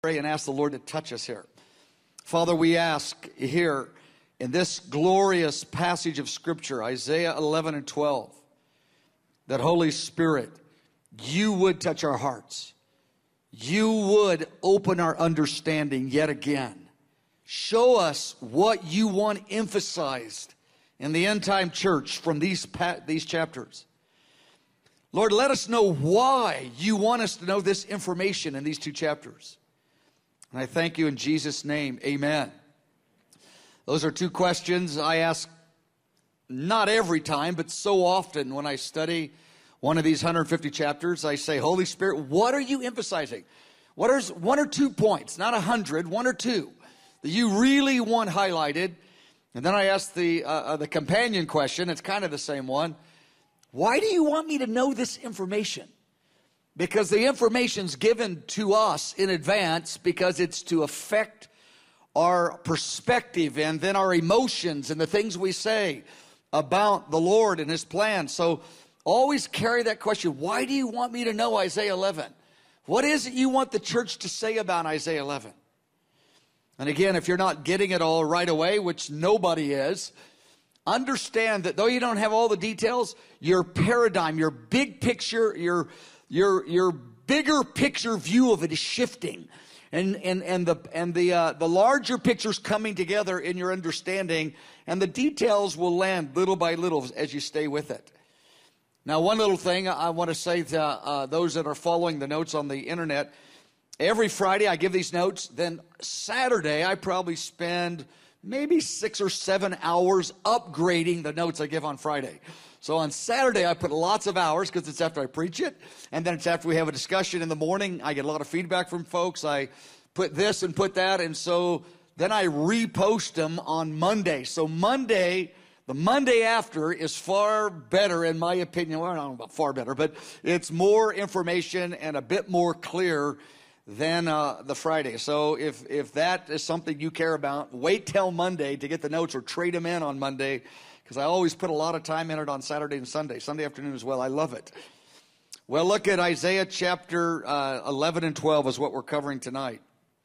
Pray and ask the Lord to touch us here. Father, we ask here in this glorious passage of Scripture, Isaiah 11 and 12, that Holy Spirit, you would touch our hearts. You would open our understanding yet again. Show us what you want emphasized in the end-time church from these chapters. Lord, let us know why you want us to know this information in these two chapters. And I thank you in Jesus' name. Amen. Those are two questions I ask not every time, but so often when I study one of these 150 chapters. I say, Holy Spirit, what are you emphasizing? What are one or 2 points, not 100, 1 or 2, that you really want highlighted? And then I ask the companion question. It's kind of the same one. Why do you want me to know this information? Because the information's given to us in advance because it's to affect our perspective and then our emotions and the things we say about the Lord and His plan. So always carry that question. Why do you want me to know Isaiah 11? What is it you want the church to say about Isaiah 11? And again, if you're not getting it all right away, which nobody is, understand that though you don't have all the details, your paradigm, your big picture, your bigger picture view of it is shifting, and the larger picture's coming together in your understanding, and the details will land little by little as you stay with it. Now, one little thing I want to say to those that are following the notes on the internet: every Friday I give these notes. Then Saturday I probably spend maybe 6 or 7 hours upgrading the notes I give on Friday. So on Saturday, I put lots of hours because it's after I preach it. And then it's after we have a discussion in the morning. I get a lot of feedback from folks. I put this and put that. And so then I repost them on Monday. So the Monday after is far better in my opinion. Well, I don't know about far better, but it's more information and a bit more clear than the Friday. So if that is something you care about, wait till Monday to get the notes or trade them in on Monday, because I always put a lot of time in it on Saturday and Sunday afternoon as well. I love it. Well, look at Isaiah chapter 11 and 12 is what we're covering tonight.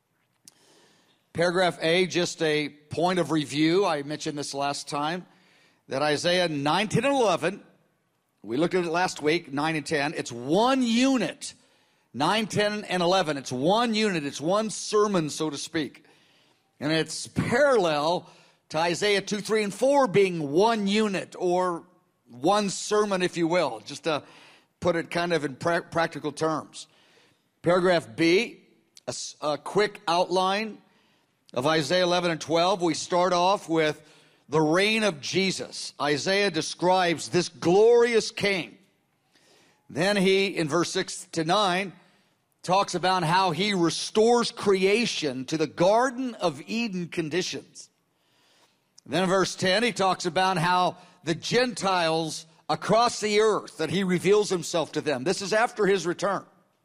Paragraph A, just a point of review. I mentioned this last time, that Isaiah 9, 10, and 11, we looked at it last week, 9 and 10. It's one unit. 9, 10, and 11. It's one unit. It's one sermon, so to speak. And it's parallel to Isaiah 2, 3, and 4 being one unit or one sermon, if you will, just to put it kind of in practical terms. Paragraph B, a quick outline of Isaiah 11 and 12. We start off with the reign of Jesus. Isaiah describes this glorious king. Then he, in verse 6 to 9, talks about how he restores creation to the Garden of Eden conditions. Then in verse 10, he talks about how the Gentiles across the earth, that he reveals himself to them. This is after his return.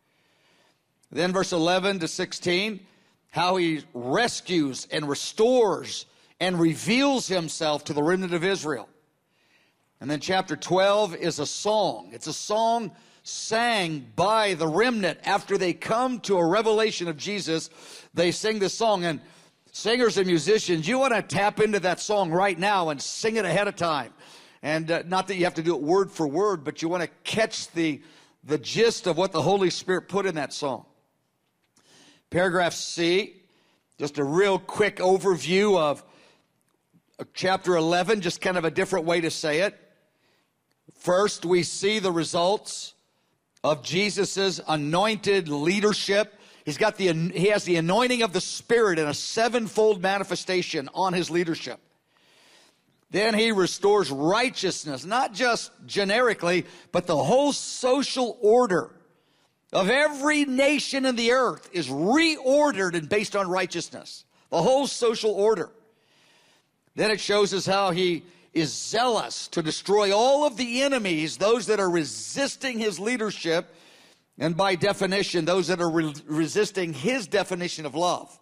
Then verse 11 to 16, how he rescues and restores and reveals himself to the remnant of Israel. And then chapter 12 is a song. It's a song sang by the remnant after they come to a revelation of Jesus. They sing this song, and singers and musicians, you want to tap into that song right now and sing it ahead of time. And not that you have to do it word for word, but you want to catch the gist of what the Holy Spirit put in that song. Paragraph C, just a real quick overview of chapter 11, just kind of a different way to say it. First, we see the results of Jesus' anointed leadership. He has the anointing of the Spirit in a sevenfold manifestation on his leadership. Then he restores righteousness, not just generically, but the whole social order of every nation in the earth is reordered and based on righteousness. The whole social order. Then it shows us how he is zealous to destroy all of the enemies, those that are resisting his leadership, and by definition, those that are resisting his definition of love.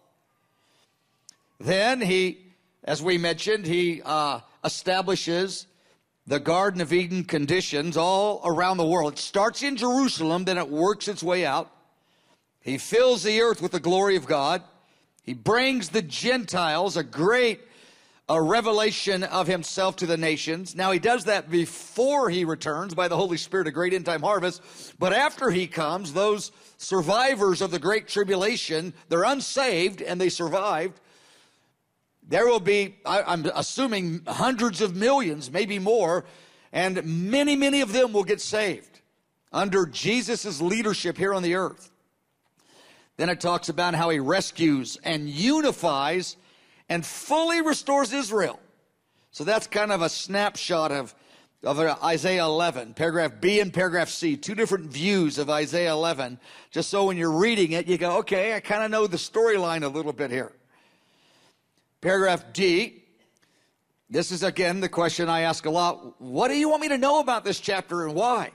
Then he, as we mentioned, he establishes the Garden of Eden conditions all around the world. It starts in Jerusalem, then it works its way out. He fills the earth with the glory of God. He brings the Gentiles a great revelation of himself to the nations. Now, he does that before he returns by the Holy Spirit, a great end-time harvest. But after he comes, those survivors of the Great Tribulation, they're unsaved and they survived. There will be, I'm assuming, hundreds of millions, maybe more, and many, many of them will get saved under Jesus' leadership here on the earth. Then it talks about how he rescues and unifies and fully restores Israel. So that's kind of a snapshot of Isaiah 11, paragraph B and paragraph C, two different views of Isaiah 11, just so when you're reading it, you go, okay, I kind of know the storyline a little bit here. Paragraph D, this is again the question I ask a lot. What do you want me to know about this chapter and why?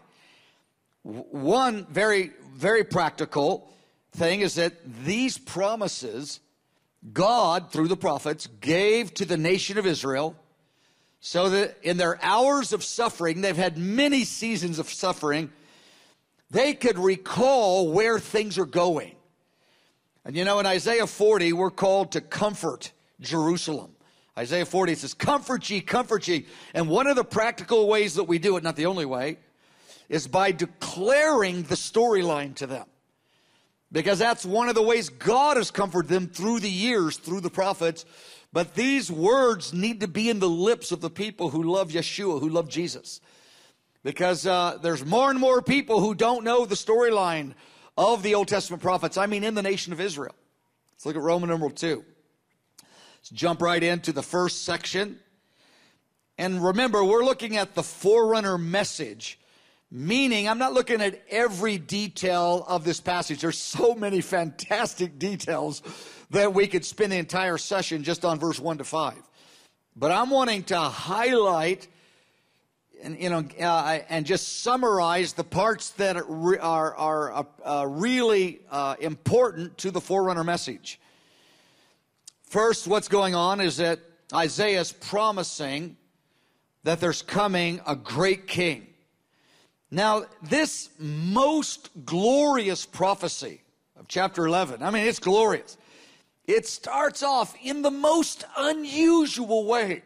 One very, very practical thing is that these promises God, through the prophets, gave to the nation of Israel so that in their hours of suffering, they've had many seasons of suffering, they could recall where things are going. And you know, in Isaiah 40, we're called to comfort Jerusalem. Isaiah 40 says, comfort ye, and one of the practical ways that we do it, not the only way, is by declaring the storyline to them. Because that's one of the ways God has comforted them through the years, through the prophets. But these words need to be in the lips of the people who love Yeshua, who love Jesus. Because there's more and more people who don't know the storyline of the Old Testament prophets. I mean, in the nation of Israel. Let's look at Roman numeral 2. Let's jump right into the first section. And remember, we're looking at the forerunner message. Meaning, I'm not looking at every detail of this passage. There's so many fantastic details that we could spend the entire session just on verse 1 to 5. But I'm wanting to highlight and and just summarize the parts that are really important to the forerunner message. First, what's going on is that Isaiah is promising that there's coming a great king. Now, this most glorious prophecy of chapter 11, I mean, it's glorious. It starts off in the most unusual way.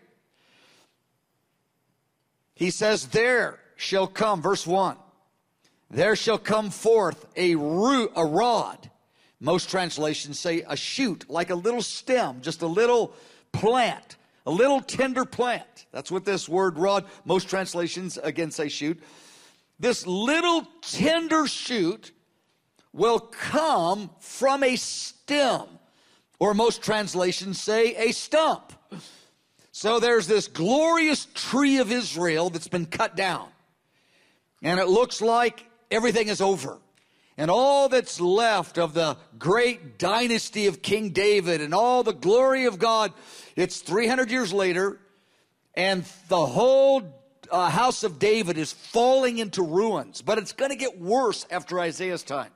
He says, there shall come, verse 1, there shall come forth a rod. Most translations say a shoot, like a little stem, just a little plant, a little tender plant. That's what this word rod, most translations again say shoot. This little tender shoot will come from a stem, or most translations say a stump. So there's this glorious tree of Israel that's been cut down. And it looks like everything is over. And all that's left of the great dynasty of King David and all the glory of God, it's 300 years later, and the whole house of David is falling into ruins. But it's going to get worse after Isaiah's time.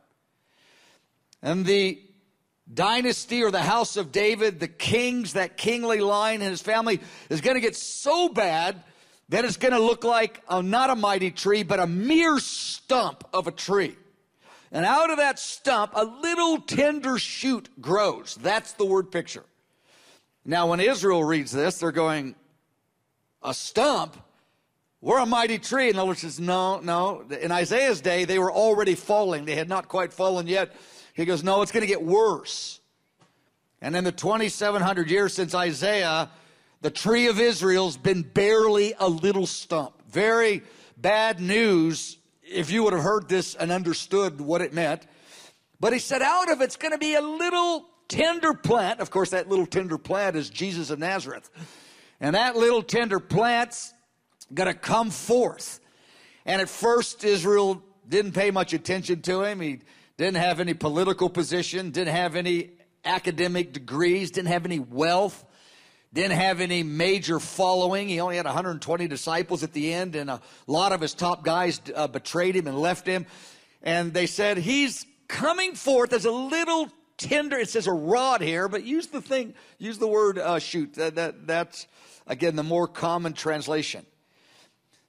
And the dynasty or the house of David, the kings, that kingly line and his family is going to get so bad that it's going to look like not a mighty tree, but a mere stump of a tree. And out of that stump, a little tender shoot grows. That's the word picture. Now, when Israel reads this, they're going, a stump? We're a mighty tree. And the Lord says, no. In Isaiah's day, they were already falling. They had not quite fallen yet. He goes, no, it's going to get worse. And in the 2,700 years since Isaiah, the tree of Israel's been barely a little stump. Very bad news if you would have heard this and understood what it meant. But he said out of it's going to be a little tender plant. Of course, that little tender plant is Jesus of Nazareth. And that little tender plant's going to come forth. And at first, Israel didn't pay much attention to him. He didn't have any political position, didn't have any academic degrees, didn't have any wealth, didn't have any major following. He only had 120 disciples at the end, and a lot of his top guys betrayed him and left him. And they said, he's coming forth as a little tender, it says a rod here, but use the word shoot. That's, again, the more common translation.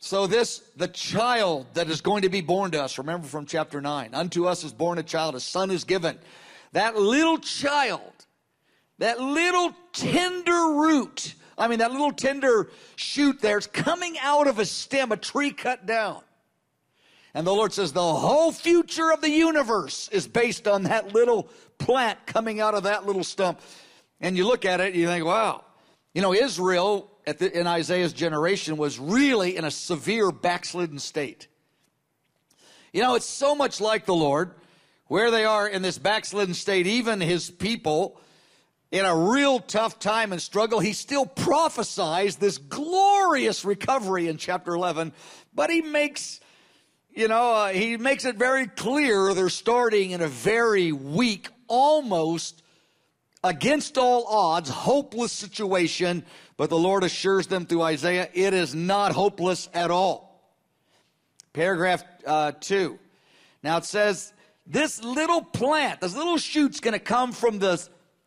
So the child that is going to be born to us, remember from chapter 9, unto us is born a child, a son is given. That little child, that little tender root, that little tender shoot there, it's coming out of a stem, a tree cut down. And the Lord says the whole future of the universe is based on that little plant coming out of that little stump. And you look at it, and you think, wow. Israel in Isaiah's generation was really in a severe backslidden state. It's so much like the Lord, where they are in this backslidden state, even his people, in a real tough time and struggle, he still prophesies this glorious recovery in chapter 11, but he makes it very clear they're starting in a very weak, almost against all odds, hopeless situation, but the Lord assures them through Isaiah, it is not hopeless at all. Paragraph 2. Now it says, this little plant, this little shoot's going to come from the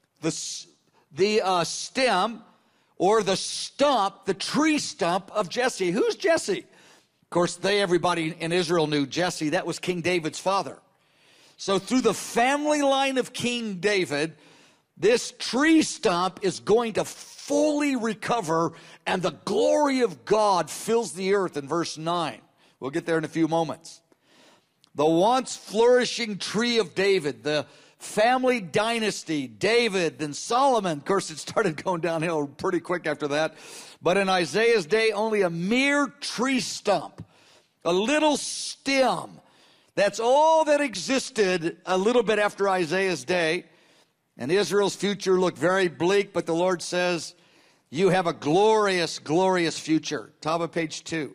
stem or the stump, the tree stump of Jesse. Who's Jesse? Of course, everybody in Israel knew Jesse. That was King David's father. So through the family line of King David, this tree stump is going to fully recover, and the glory of God fills the earth in verse 9. We'll get there in a few moments. The once flourishing tree of David, the family dynasty, David, then Solomon. Of course, it started going downhill pretty quick after that. But in Isaiah's day, only a mere tree stump, a little stem. That's all that existed a little bit after Isaiah's day. And Israel's future looked very bleak, but the Lord says, you have a glorious, glorious future. Top of page 2.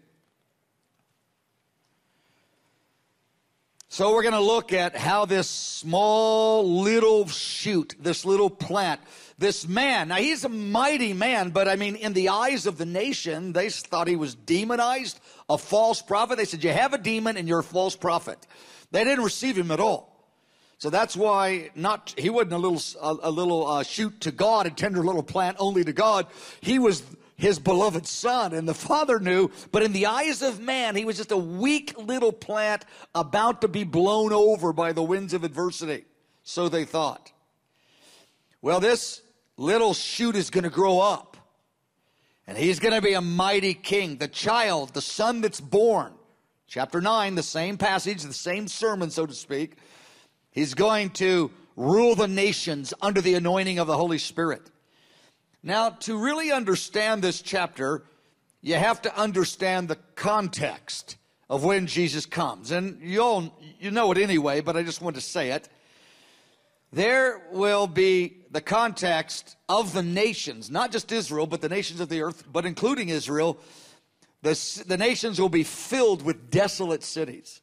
So we're going to look at how this small little shoot, this little plant, this man, now he's a mighty man, but in the eyes of the nation, they thought he was demonized, a false prophet. They said, you have a demon and you're a false prophet. They didn't receive him at all. So that's why he wasn't a little shoot to God, a tender little plant only to God. He was his beloved son, and the Father knew, but in the eyes of man, he was just a weak little plant about to be blown over by the winds of adversity. So they thought. Well, this little shoot is going to grow up, and he's going to be a mighty king. The child, the son that's born, chapter 9, the same passage, the same sermon, so to speak. He's going to rule the nations under the anointing of the Holy Spirit. Now, to really understand this chapter, you have to understand the context of when Jesus comes. And you know it anyway, but I just want to say it. There will be the context of the nations, not just Israel, but the nations of the earth, but including Israel. The nations will be filled with desolate cities.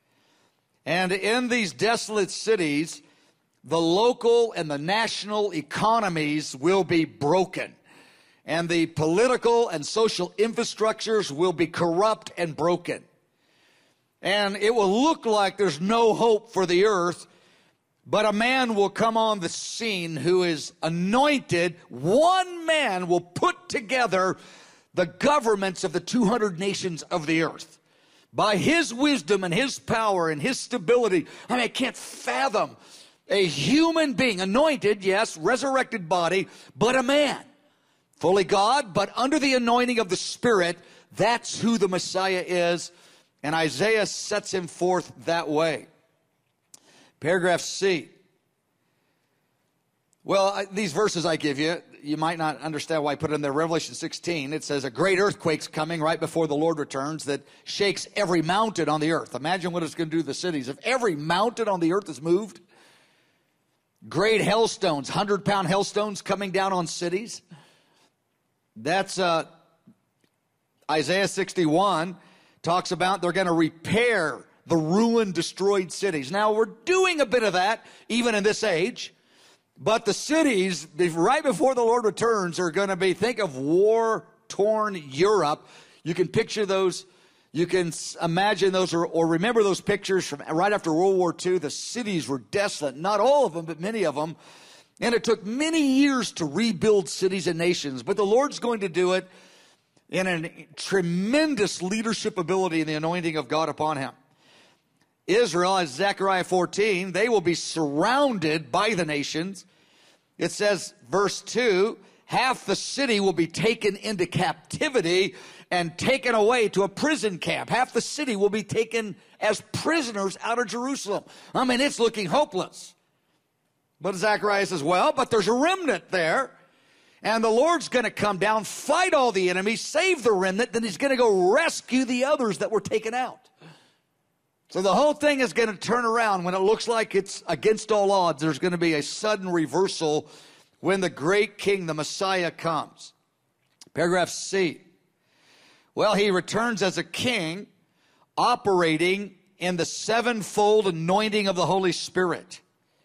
And in these desolate cities, the local and the national economies will be broken. And the political and social infrastructures will be corrupt and broken. And it will look like there's no hope for the earth, but a man will come on the scene who is anointed. One man will put together the governments of the 200 nations of the earth. By his wisdom and his power and his stability, I can't fathom a human being, anointed, yes, resurrected body, but a man. Fully God, but under the anointing of the Spirit. That's who the Messiah is. And Isaiah sets him forth that way. Paragraph C. Well, these verses I give you, you might not understand why I put it in there. Revelation 16, it says, a great earthquake's coming right before the Lord returns that shakes every mountain on the earth. Imagine what it's going to do to the cities. If every mountain on the earth is moved, great hailstones, 100-pound hailstones coming down on cities. That's Isaiah 61 talks about they're going to repair the ruined, destroyed cities. Now, we're doing a bit of that even in this age. But the cities, right before the Lord returns, are going to be, think of war-torn Europe. You can picture those, you can imagine those, or remember those pictures from right after World War II. The cities were desolate. Not all of them, but many of them. And it took many years to rebuild cities and nations. But the Lord's going to do it in a tremendous leadership ability and the anointing of God upon him. Israel, as Zechariah 14, they will be surrounded by the nations. It says, verse 2, half the city will be taken into captivity and taken away to a prison camp. Half the city will be taken as prisoners out of Jerusalem. I mean, it's looking hopeless. But Zechariah says, well, but there's a remnant there. And the Lord's going to come down, fight all the enemies, save the remnant, then he's going to go rescue the others that were taken out. So the whole thing is going to turn around when it looks like it's against all odds. There's going to be a sudden reversal when the great king, the Messiah, comes. Paragraph C. Well, he returns as a king, operating in the sevenfold anointing of the Holy Spirit.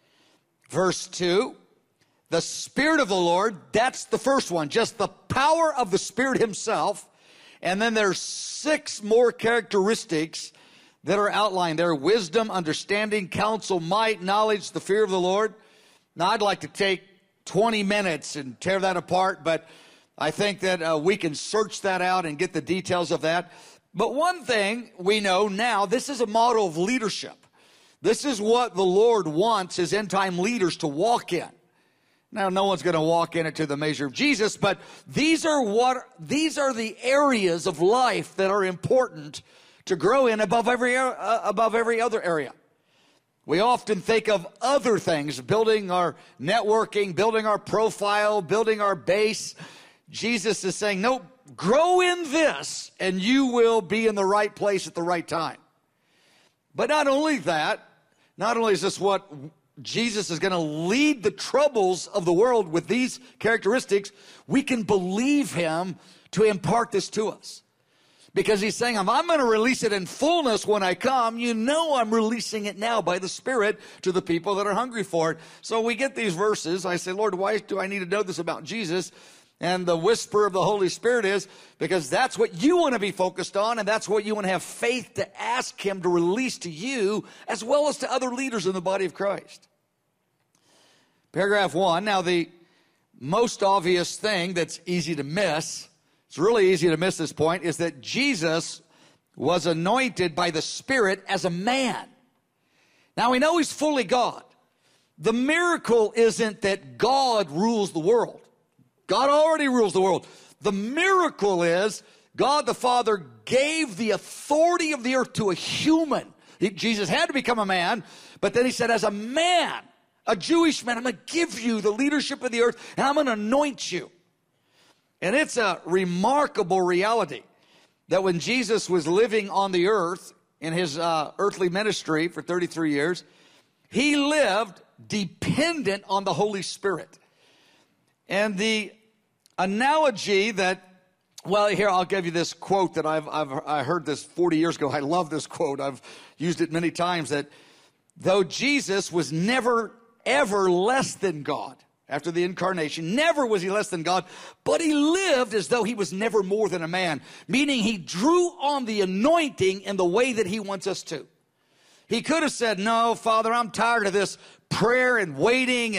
Verse 2, the Spirit of the Lord, that's the first one, just the power of the Spirit himself. And then there's 6 more characteristics that are outlined there: wisdom, understanding, counsel, might, knowledge, the fear of the Lord. Now, I'd like to take 20 minutes and tear that apart, but I think that we can search that out and get the details of that. But one thing we know now, this is a model of leadership. This is what the Lord wants his end-time leaders to walk in. Now, no one's going to walk in it to the measure of Jesus, but these are the areas of life that are important to grow in above every other area. We often think of other things, building our networking, building our profile, building our base. Jesus is saying, no, grow in this, and you will be in the right place at the right time. But not only that, not only is this what Jesus is going to lead the troubles of the world with these characteristics, we can believe him to impart this to us. Because he's saying, if I'm going to release it in fullness when I come, you know I'm releasing it now by the Spirit to the people that are hungry for it. So we get these verses. I say, Lord, why do I need to know this about Jesus? And the whisper of the Holy Spirit is because that's what you want to be focused on, and that's what you want to have faith to ask him to release to you as well as to other leaders in the body of Christ. Paragraph 1. Now, the most obvious thing that's easy to miss, it's really easy to miss this point, is that Jesus was anointed by the Spirit as a man. Now, we know he's fully God. The miracle isn't that God rules the world. God already rules the world. The miracle is God the Father gave the authority of the earth to a human. Jesus had to become a man, but then he said, as a man, a Jewish man, I'm going to give you the leadership of the earth, and I'm going to anoint you. And it's a remarkable reality that when Jesus was living on the earth in his earthly ministry for 33 years, he lived dependent on the Holy Spirit. And the analogy that, well, here, I'll give you this quote that I heard this 40 years ago. I love this quote. I've used it many times, that though Jesus was never, ever less than God after the incarnation, never was he less than God, but he lived as though he was never more than a man, meaning he drew on the anointing in the way that he wants us to. He could have said, no, Father, I'm tired of this prayer and waiting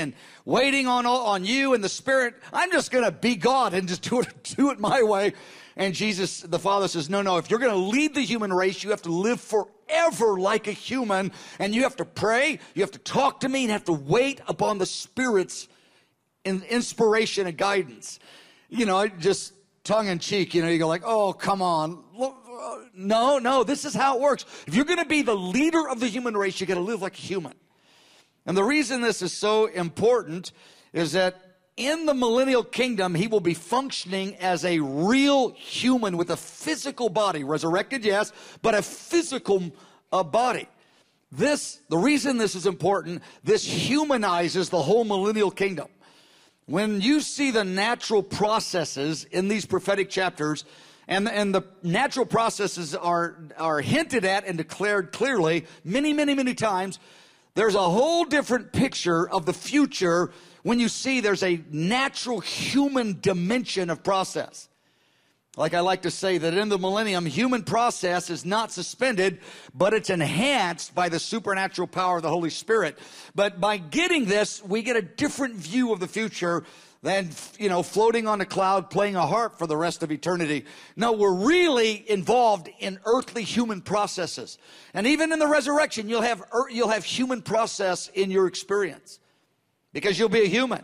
on you and the Spirit. I'm just going to be God and just do it my way. And Jesus, the Father, says, no, if you're going to lead the human race, you have to live forever like a human, and you have to pray, you have to talk to me, and have to wait upon the Spirit's inspiration and guidance. You know, just tongue-in-cheek, you go like, oh, come on. No, this is how it works. If you're going to be the leader of the human race, you got to live like a human. And the reason this is so important is that in the millennial kingdom, he will be functioning as a real human with a physical body, resurrected, yes, but a physical body. The reason this is important, this humanizes the whole millennial kingdom. When you see the natural processes in these prophetic chapters, and the natural processes are hinted at and declared clearly many times, there's a whole different picture of the future when you see there's a natural human dimension of process. Like I like to say that in the millennium, human process is not suspended, but it's enhanced by the supernatural power of the Holy Spirit. But by getting this, we get a different view of the future than, floating on a cloud, playing a harp for the rest of eternity. No, we're really involved in earthly human processes. And even in the resurrection, you'll have human process in your experience because you'll be a human.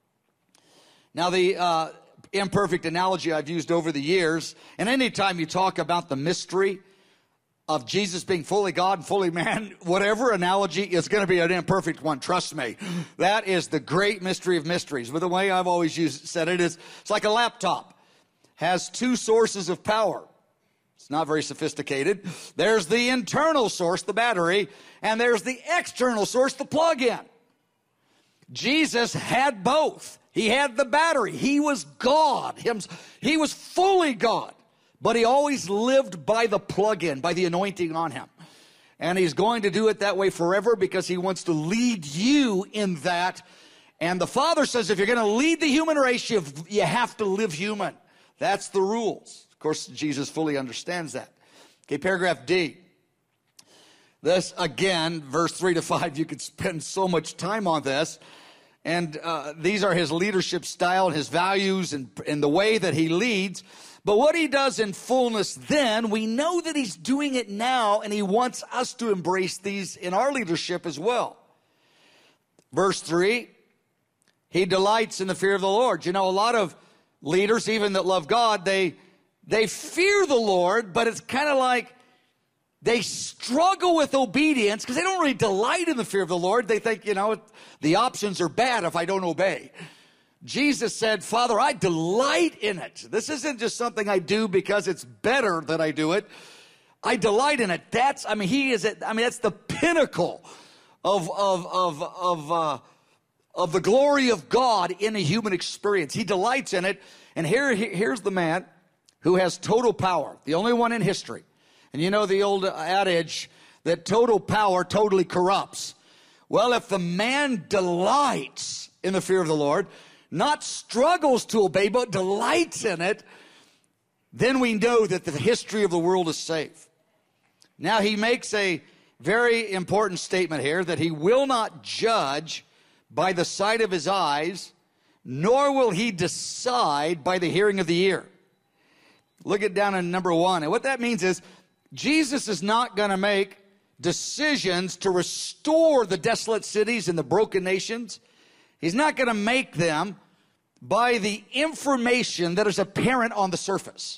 Now, the imperfect analogy I've used over the years, and anytime you talk about the mystery of Jesus being fully God and fully man, whatever analogy is going to be an imperfect one, trust me. That is the great mystery of mysteries. But the way I've always said it is, it's like a laptop. Has two sources of power. It's not very sophisticated. There's the internal source, the battery, and there's the external source, the plug-in. Jesus had both. He had the battery. He was God. He was fully God. But he always lived by the plug-in, by the anointing on him. And he's going to do it that way forever because he wants to lead you in that. And the Father says if you're going to lead the human race, you have to live human. That's the rules. Of course, Jesus fully understands that. Okay, paragraph D. This, again, verse 3 to 5, you could spend so much time on this. And these are his leadership style and his values and the way that he leads. But what he does in fullness then, we know that he's doing it now, and he wants us to embrace these in our leadership as well. Verse 3, he delights in the fear of the Lord. A lot of leaders, even that love God, they fear the Lord, but it's kind of like they struggle with obedience because they don't really delight in the fear of the Lord. They think, the options are bad if I don't obey. Jesus said, Father, I delight in it. This isn't just something I do because it's better that I do it. I delight in it. That's the pinnacle of the glory of God in a human experience. He delights in it. And here's the man who has total power, the only one in history. And the old adage that total power totally corrupts. Well, if the man delights in the fear of the Lord, not struggles to obey, but delights in it, then we know that the history of the world is safe. Now, he makes a very important statement here that he will not judge by the sight of his eyes, nor will he decide by the hearing of the ear. Look at down in number 1. And what that means is Jesus is not going to make decisions to restore the desolate cities and the broken nations. He's not going to make them by the information that is apparent on the surface.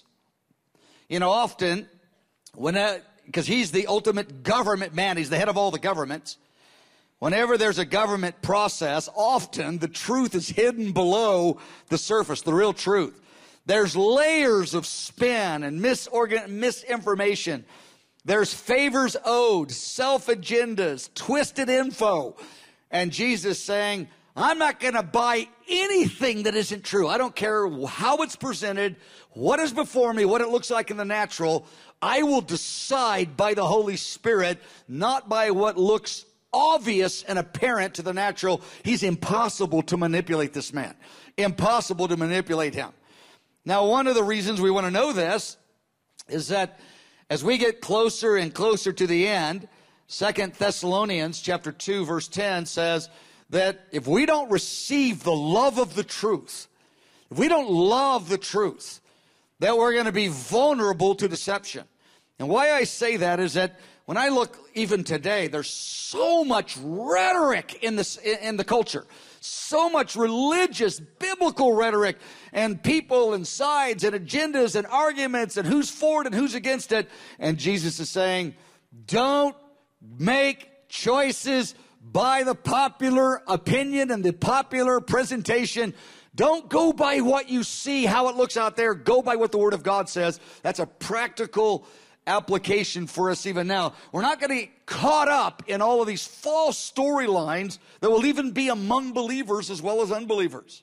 Often, because he's the ultimate government man, he's the head of all the governments. Whenever there's a government process, often the truth is hidden below the surface, the real truth. There's layers of spin and misinformation. There's favors owed, self-agendas, twisted info. And Jesus saying, I'm not going to buy anything that isn't true. I don't care how it's presented, what is before me, what it looks like in the natural. I will decide by the Holy Spirit, not by what looks obvious and apparent to the natural. He's impossible to manipulate this man. Impossible to manipulate him. Now, one of the reasons we want to know this is that as we get closer and closer to the end, 2 Thessalonians chapter 2, verse 10 says that if we don't receive the love of the truth, if we don't love the truth, that we're going to be vulnerable to deception. And why I say that is that when I look even today, there's so much rhetoric in the culture, so much religious, biblical rhetoric, and people and sides and agendas and arguments and who's for it and who's against it. And Jesus is saying, don't make choices by the popular opinion and the popular presentation. Don't go by what you see, how it looks out there. Go by what the Word of God says. That's a practical application for us even now. We're not going to get caught up in all of these false storylines that will even be among believers as well as unbelievers.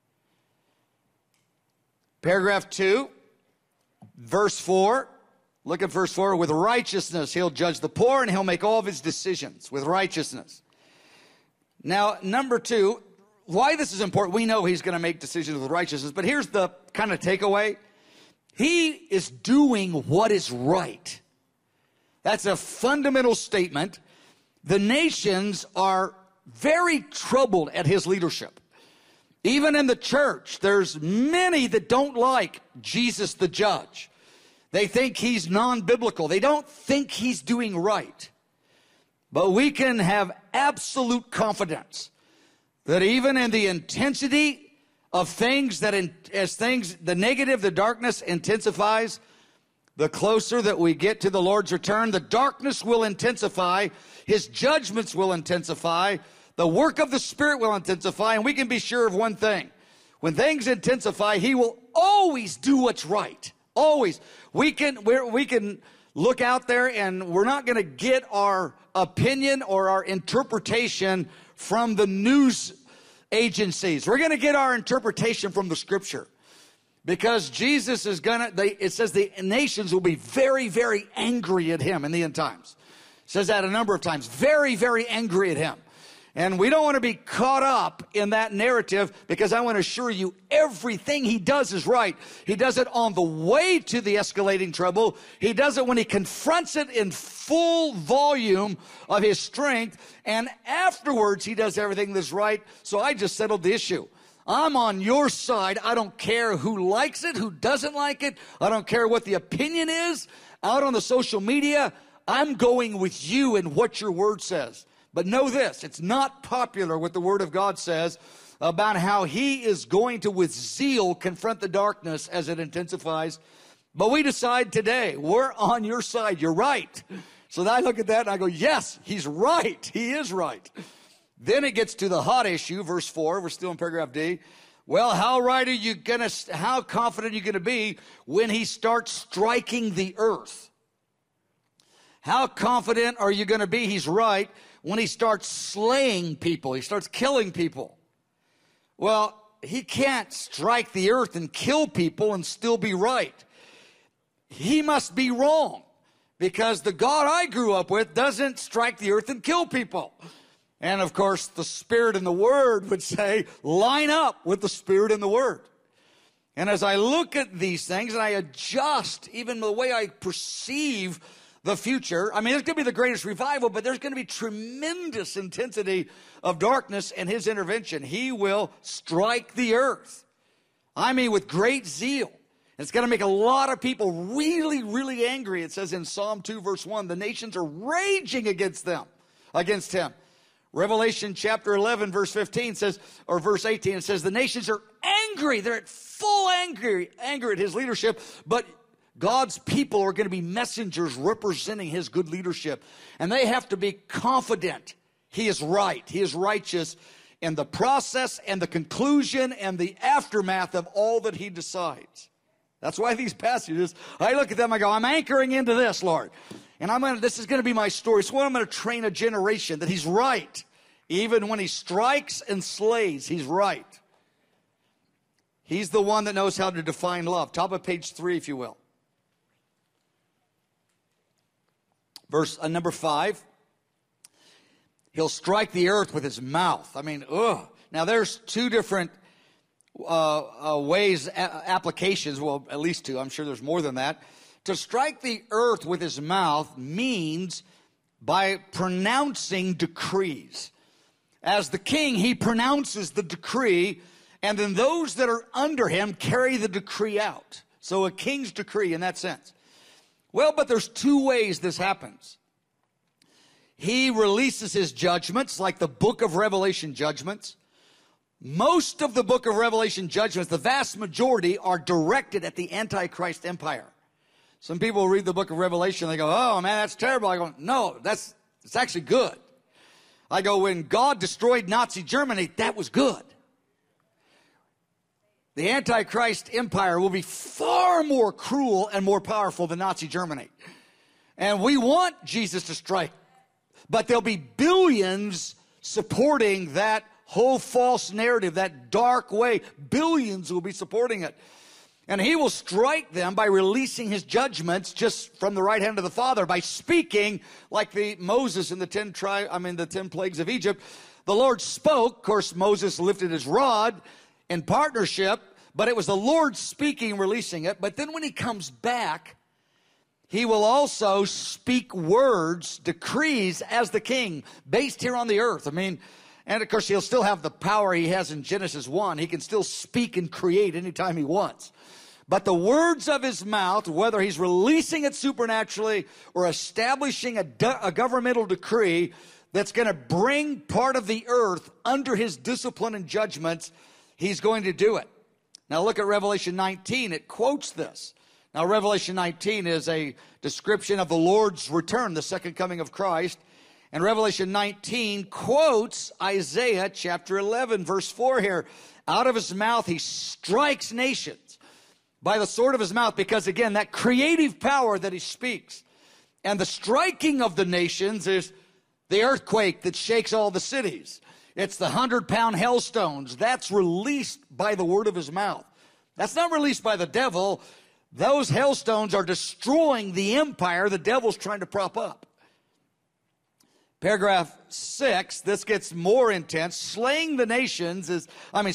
Paragraph 2, verse 4. Look at verse 4. With righteousness he'll judge the poor, and he'll make all of his decisions with righteousness. Now, number 2, why this is important, we know he's going to make decisions with righteousness, but here's the kind of takeaway. He is doing what is right. That's a fundamental statement. The nations are very troubled at his leadership. Even in the church, there's many that don't like Jesus the judge. They think he's non-biblical. They don't think he's doing right. But we can have absolute confidence that even in the intensity of things, the negative, the darkness intensifies, the closer that we get to the Lord's return, the darkness will intensify, his judgments will intensify, the work of the Spirit will intensify, and we can be sure of one thing. When things intensify, he will always do what's right. Always. We can look out there and we're not going to get our opinion or our interpretation from the news agencies. We're going to get our interpretation from the Scripture. Because Jesus is it says the nations will be very, very angry at him in the end times. It says that a number of times. Very, very angry at him. And we don't want to be caught up in that narrative, because I want to assure you everything he does is right. He does it on the way to the escalating trouble. He does it when he confronts it in full volume of his strength. And afterwards, he does everything that's right. So I just settled the issue. I'm on your side. I don't care who likes it, who doesn't like it. I don't care what the opinion is out on the social media. I'm going with you and what your word says. But know this, it's not popular what the Word of God says about how he is going to, with zeal, confront the darkness as it intensifies. But we decide today, we're on your side. You're right. So I look at that and I go, yes, he's right. He is right. Then it gets to the hot issue, verse 4. We're still in paragraph D. Well, how confident are you going to be when he starts striking the earth? How confident are you going to be he's right when he starts slaying people? He starts killing people. Well, he can't strike the earth and kill people and still be right. He must be wrong, because the God I grew up with doesn't strike the earth and kill people. And of course, the Spirit and the Word would say, line up with the Spirit and the Word. And as I look at these things and I adjust even the way I perceive the future, I mean, it's going to be the greatest revival, but there's going to be tremendous intensity of darkness and his intervention. He will strike the earth. I mean, with great zeal. It's going to make a lot of people really, really angry. It says in Psalm 2, verse 1, the nations are raging against him. Revelation chapter 11, verse 15 says, or verse 18, it says, the nations are angry. They're at full anger at his leadership, but God's people are going to be messengers representing his good leadership. And they have to be confident he is right. He is righteous in the process and the conclusion and the aftermath of all that he decides. That's why these passages, I look at them, I go, I'm anchoring into this, Lord. And this is going to be my story. So I'm going to train a generation that he's right. Even when he strikes and slays, he's right. He's the one that knows how to define love. Top of page 3, if you will. Verse number 5. He'll strike the earth with his mouth. I mean, ugh. Now there's two different ways, applications. Well, at least two. I'm sure there's more than that. To strike the earth with his mouth means by pronouncing decrees. As the king, he pronounces the decree, and then those that are under him carry the decree out. So a king's decree in that sense. Well, but there's two ways this happens. He releases his judgments, like the book of Revelation judgments. Most of the book of Revelation judgments, the vast majority, are directed at the Antichrist empire. Some people read the book of Revelation, they go, oh man, that's terrible. I go, no, it's actually good. I go, when God destroyed Nazi Germany, that was good. The Antichrist empire will be far more cruel and more powerful than Nazi Germany. And we want Jesus to strike, but there'll be billions supporting that whole false narrative, that dark way. Billions will be supporting it. And he will strike them by releasing his judgments just from the right hand of the Father, by speaking like Moses in the 10 plagues of Egypt. The Lord spoke. Of course, Moses lifted his rod in partnership, But it was the Lord speaking, releasing it. But then when he comes back, he will also speak words, decrees as the king, based here on the earth. I mean, and of course, he'll still have the power he has in Genesis 1. He can still speak and create anytime he wants. But the words of his mouth, whether he's releasing it supernaturally or establishing a governmental decree that's going to bring part of the earth under his discipline and judgments, he's going to do it. Now look at Revelation 19. It quotes this. Now Revelation 19 is a description of the Lord's return, the second coming of Christ. And Revelation 19 quotes Isaiah chapter 11, verse 4 here. Out of his mouth he strikes nations by the sword of his mouth, because again, that creative power that he speaks. And the striking of the nations is the earthquake that shakes all the cities. It's the 100-pound hailstones. That's released by the word of his mouth. That's not released by the devil. Those hailstones are destroying the empire the devil's trying to prop up. Paragraph 6, this gets more intense. Striking the nations is,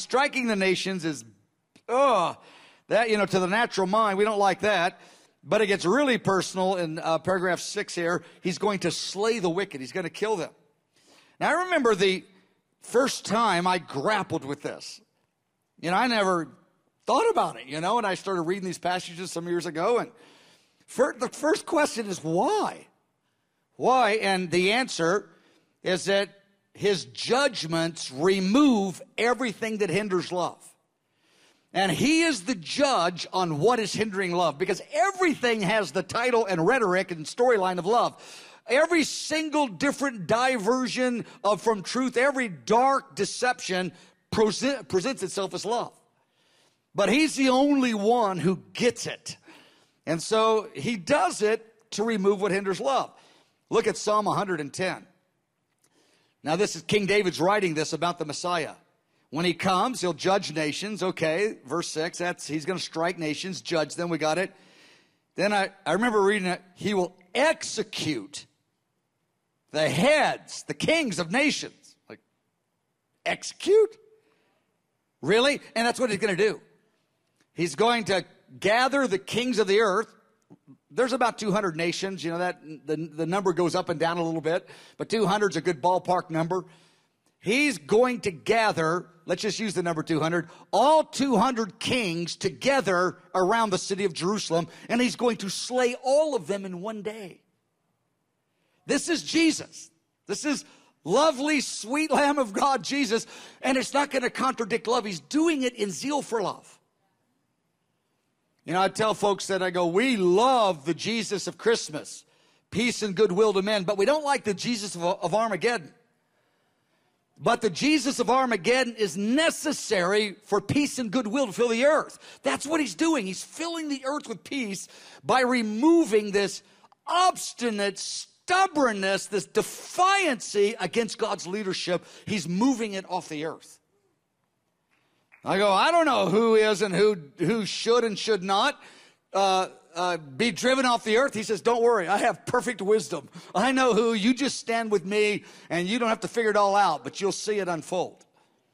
that, to the natural mind, we don't like that. But it gets really personal in paragraph 6 here. He's going to slay the wicked. He's going to kill them. Now, I remember the first time I grappled with this. I never thought about it, and I started reading these passages some years ago. And the first question is, why? Why? And the answer is that his judgments remove everything that hinders love. And he is the judge on what is hindering love, because everything has the title and rhetoric and storyline of love. Every single different diversion from truth, every dark deception presents itself as love. But he's the only one who gets it. And so he does it to remove what hinders love. Look at Psalm 110. Now this is King David's writing this about the Messiah. When he comes, he'll judge nations. Okay, verse 6, he's going to strike nations, judge them. We got it. Then I remember reading it. He will execute the heads, the kings of nations. Like, execute? Really? And that's what he's going to do. He's going to gather the kings of the earth. There's about 200 nations. That the number goes up and down a little bit, but 200 is a good ballpark number. He's going to gather, let's just use the number 200, all 200 kings together around the city of Jerusalem, and he's going to slay all of them in one day. This is Jesus. This is lovely, sweet Lamb of God, Jesus, and it's not going to contradict love. He's doing it in zeal for love. I tell folks that we love the Jesus of Christmas, peace and goodwill to men, but we don't like the Jesus of Armageddon. But the Jesus of Armageddon is necessary for peace and goodwill to fill the earth. That's what he's doing. He's filling the earth with peace by removing this obstinate stubbornness, this defiancy against God's leadership. He's moving it off the earth. I don't know who is and who should and should not be driven off the earth. He says, don't worry, I have perfect wisdom. I know who. You just stand with me, and you don't have to figure it all out, but you'll see it unfold.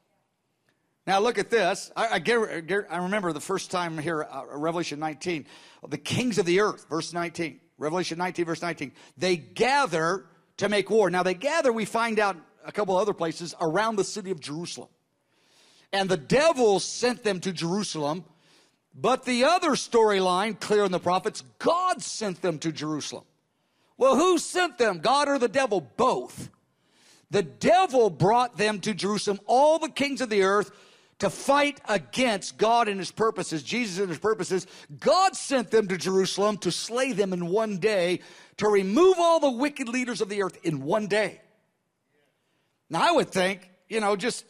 Now look at this. I remember the first time here, Revelation 19, the kings of the earth, verse 19. Revelation 19, verse 19. They gather to make war. Now they gather, we find out a couple other places, around the city of Jerusalem. And the devil sent them to Jerusalem. But the other storyline, clear in the prophets, God sent them to Jerusalem. Well, who sent them, God or the devil? Both. The devil brought them to Jerusalem, all the kings of the earth, to fight against God and his purposes, Jesus and his purposes. God sent them to Jerusalem to slay them in one day, to remove all the wicked leaders of the earth in one day. Now, I would think, just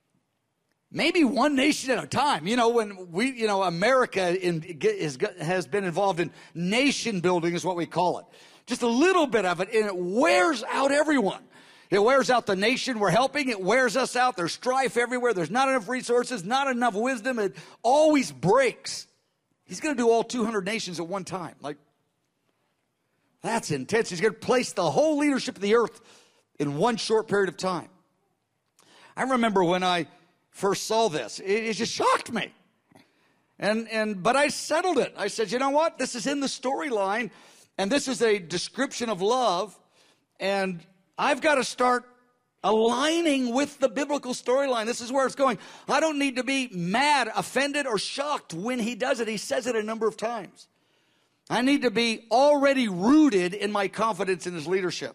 maybe one nation at a time. When America has been involved in nation building is what we call it. Just a little bit of it, and it wears out everyone. It wears out the nation we're helping. It wears us out. There's strife everywhere. There's not enough resources, not enough wisdom. It always breaks. He's going to do all 200 nations at one time. That's intense. He's going to place the whole leadership of the earth in one short period of time. I remember when I first saw this, it just shocked me. But I settled it. I said, you know what? This is in the storyline, and this is a description of love, and I've got to start aligning with the biblical storyline. This is where it's going. I don't need to be mad, offended, or shocked when he does it. He says it a number of times. I need to be already rooted in my confidence in his leadership.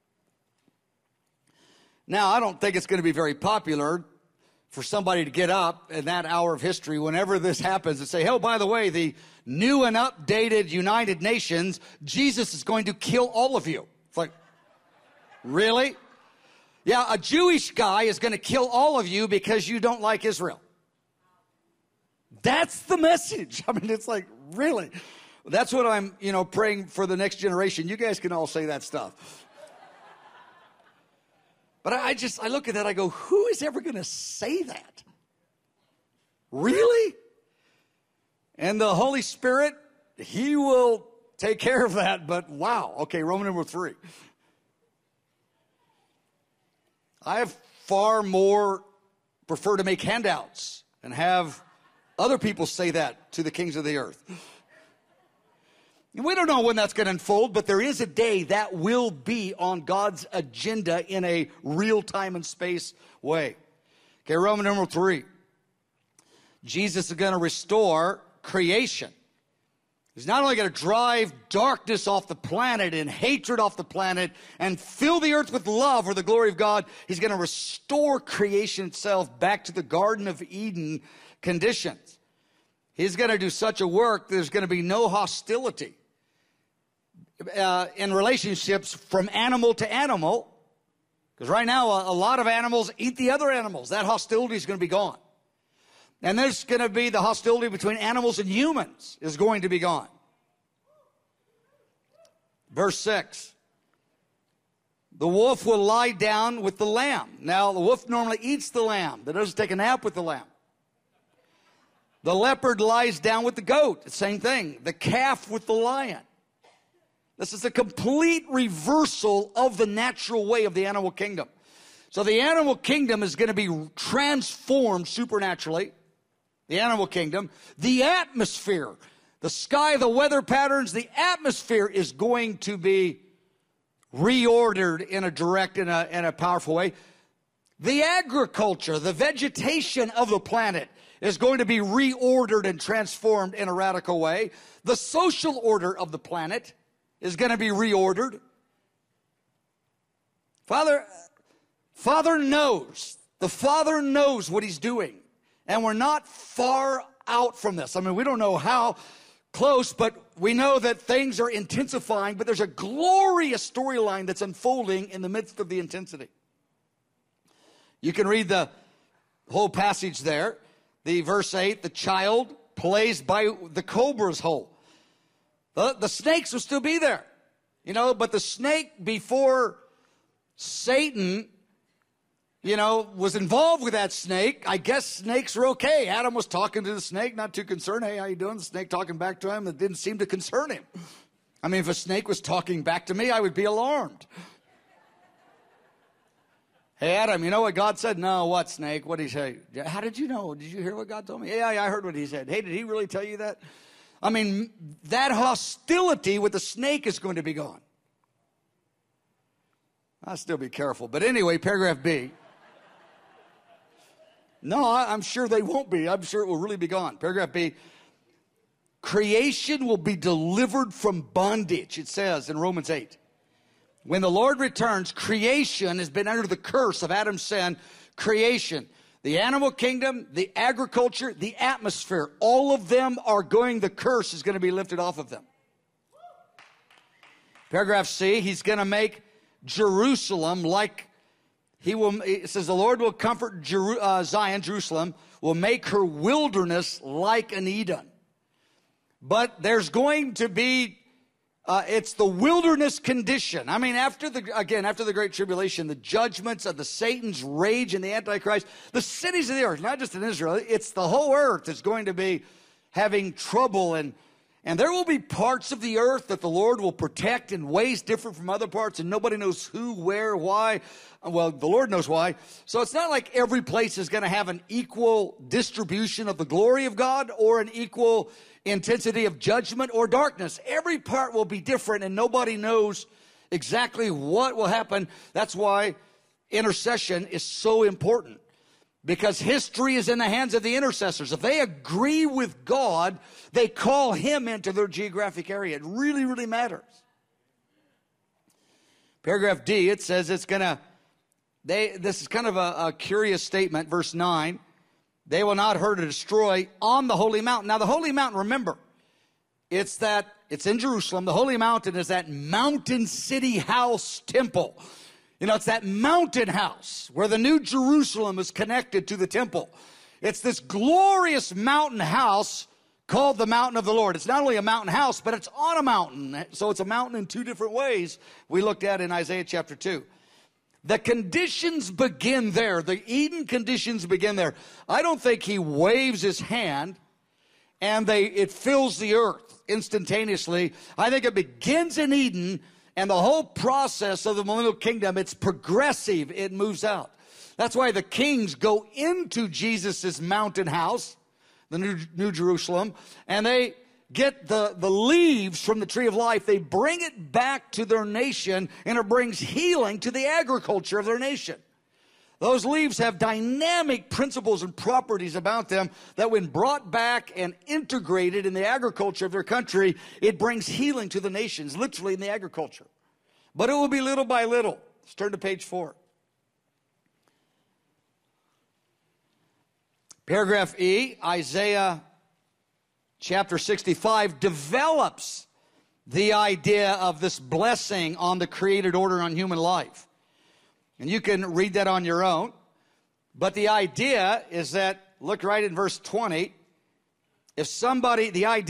Now, I don't think it's going to be very popular for somebody to get up in that hour of history whenever this happens and say, oh, by the way, the new and updated United Nations, Jesus is going to kill all of you. It's like, really? Yeah, a Jewish guy is going to kill all of you because you don't like Israel. That's the message. I mean, it's like, really? That's what I'm, praying for the next generation. You guys can all say that stuff. But I look at that, I go, who is ever going to say that? Really? And the Holy Spirit, he will take care of that, but wow. Okay, Roman number 3. I have far more prefer to make handouts and have other people say that to the kings of the earth. And we don't know when that's going to unfold, but there is a day that will be on God's agenda in a real time and space way. Okay, Roman number 3. Jesus is going to restore creation. He's not only going to drive darkness off the planet and hatred off the planet and fill the earth with love for the glory of God, he's going to restore creation itself back to the Garden of Eden conditions. He's going to do such a work, there's going to be no hostility in relationships from animal to animal. Because right now, a lot of animals eat the other animals. That hostility is going to be gone. And there's going to be the hostility between animals and humans is going to be gone. Verse 6. The wolf will lie down with the lamb. Now, the wolf normally eats the lamb. That doesn't take a nap with the lamb. The leopard lies down with the goat. Same thing. The calf with the lion. This is a complete reversal of the natural way of the animal kingdom. So the animal kingdom is going to be transformed supernaturally. The animal kingdom. The atmosphere, the sky, the weather patterns, the atmosphere is going to be reordered in a direct and a powerful way. The agriculture, the vegetation of the planet is going to be reordered and transformed in a radical way. The social order of the planet is going to be reordered. Father knows. The Father knows what he's doing. And we're not far out from this. I mean, we don't know how close, but we know that things are intensifying, but there's a glorious storyline that's unfolding in the midst of the intensity. You can read the whole passage there. The verse 8, the child plays by the cobra's hole. The snakes will still be there, but the snake before Satan, was involved with that snake. I guess snakes are okay. Adam was talking to the snake, not too concerned. Hey, how you doing? The snake talking back to him. That didn't seem to concern him. I mean, if a snake was talking back to me, I would be alarmed. Hey, Adam, you know what God said? No, what, snake? What did he say? How did you know? Did you hear what God told me? Yeah, I heard what he said. Hey, did he really tell you that? I mean, that hostility with the snake is going to be gone. I'll still be careful. But anyway, paragraph B. No, I'm sure they won't be. I'm sure it will really be gone. Paragraph B. Creation will be delivered from bondage, it says in Romans 8. When the Lord returns, creation has been under the curse of Adam's sin. Creation, the animal kingdom, the agriculture, the atmosphere, all of them are the curse is going to be lifted off of them. Paragraph C, he's going to make Jerusalem like it says the Lord will comfort Zion, Jerusalem, will make her wilderness like an Eden. But there's going to be, it's the wilderness condition. I mean, after the Great Tribulation, the judgments of the Satan's rage and the Antichrist, the cities of the earth, not just in Israel, it's the whole earth is going to be having trouble and And there will be parts of the earth that the Lord will protect in ways different from other parts, and nobody knows who, where, why. Well, the Lord knows why. So it's not like every place is going to have an equal distribution of the glory of God or an equal intensity of judgment or darkness. Every part will be different, and nobody knows exactly what will happen. That's why intercession is so important, because history is in the hands of the intercessors. If they agree with God, they call him into their geographic area. It really, really matters. Paragraph D, it says it's going to, this is kind of a curious statement, verse 9. They will not hurt or destroy on the holy mountain. Now, the holy mountain, remember, it's in Jerusalem. The holy mountain is that mountain city house temple. You know, it's that mountain house where the New Jerusalem is connected to the temple. It's this glorious mountain house called the mountain of the Lord. It's not only a mountain house, but it's on a mountain. So it's a mountain in two different ways we looked at in Isaiah chapter 2. The conditions begin there. The Eden conditions begin there. I don't think he waves his hand and it fills the earth instantaneously. I think it begins in Eden. And the whole process of the millennial kingdom, it's progressive. It moves out. That's why the kings go into Jesus' mountain house, the New Jerusalem, and they get the leaves from the tree of life. They bring it back to their nation, and it brings healing to the agriculture of their nation. Those leaves have dynamic principles and properties about them that when brought back and integrated in the agriculture of their country, it brings healing to the nations, literally in the agriculture. But it will be little by little. Let's turn to page 4. Paragraph E, Isaiah chapter 65 develops the idea of this blessing on the created order on human life. And you can read that on your own. But the idea is that, look right in verse 20. If somebody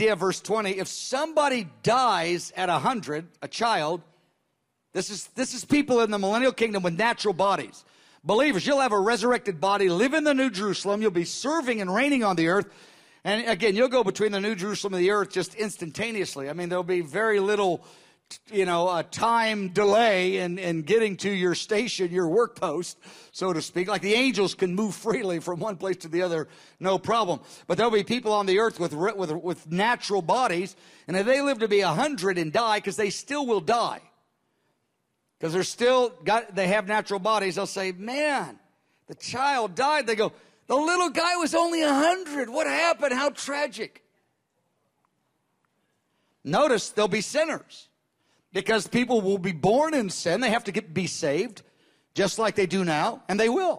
dies at 100, a child, this is people in the millennial kingdom with natural bodies. Believers, you'll have a resurrected body, live in the New Jerusalem, you'll be serving and reigning on the earth. And again, you'll go between the New Jerusalem and the earth just instantaneously. I mean, there'll be very little time delay in getting to your station, your work post, so to speak. Like the angels can move freely from one place to the other, no problem. But there'll be people on the earth with natural bodies, and if they live to be 100 and die, because they still will die, because they have natural bodies, they'll say, man, the child died. They go, the little guy was only 100. What happened? How tragic. Notice there'll be sinners. Because people will be born in sin. They have to be saved, just like they do now, and they will.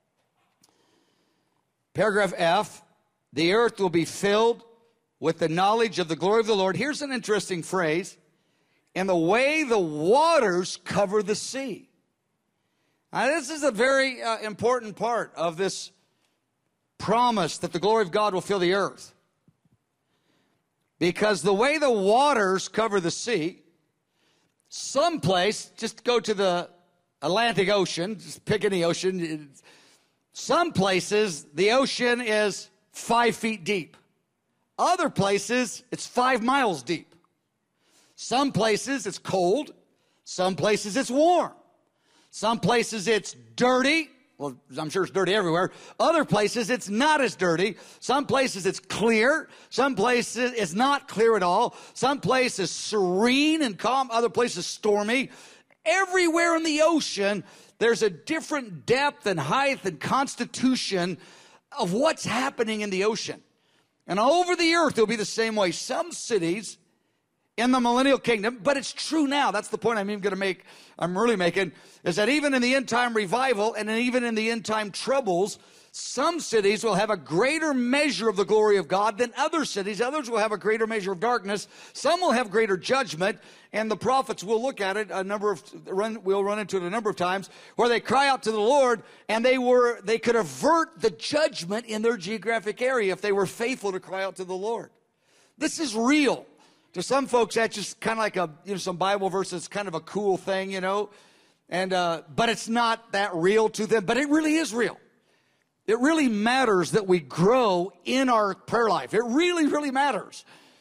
Paragraph F, the earth will be filled with the knowledge of the glory of the Lord. Here's an interesting phrase. In the way the waters cover the sea. Now, this is a very important part of this promise that the glory of God will fill the earth. Because the way the waters cover the sea, someplace, just go to the Atlantic Ocean, just pick any ocean. Some places, the ocean is 5 feet deep. Other places, it's 5 miles deep. Some places, it's cold. Some places, it's warm. Some places, it's dirty. Well, I'm sure it's dirty everywhere. Other places, it's not as dirty. Some places, it's clear. Some places, it's not clear at all. Some places, serene and calm. Other places, stormy. Everywhere in the ocean, there's a different depth and height and constitution of what's happening in the ocean. And over the earth, it'll be the same way. Some cities in the millennial kingdom, but it's true now. That's the point I'm really making, is that even in the end time revival and even in the end time troubles, some cities will have a greater measure of the glory of God than other cities. Others will have a greater measure of darkness. Some will have greater judgment, and the prophets will look at it we'll run into it a number of times, where they cry out to the Lord, and they could avert the judgment in their geographic area if they were faithful to cry out to the Lord. This is real. To some folks, that's just kind of like some Bible verse that's kind of a cool thing, and but it's not that real to them. But it really is real. It really matters that we grow in our prayer life. It really, really matters.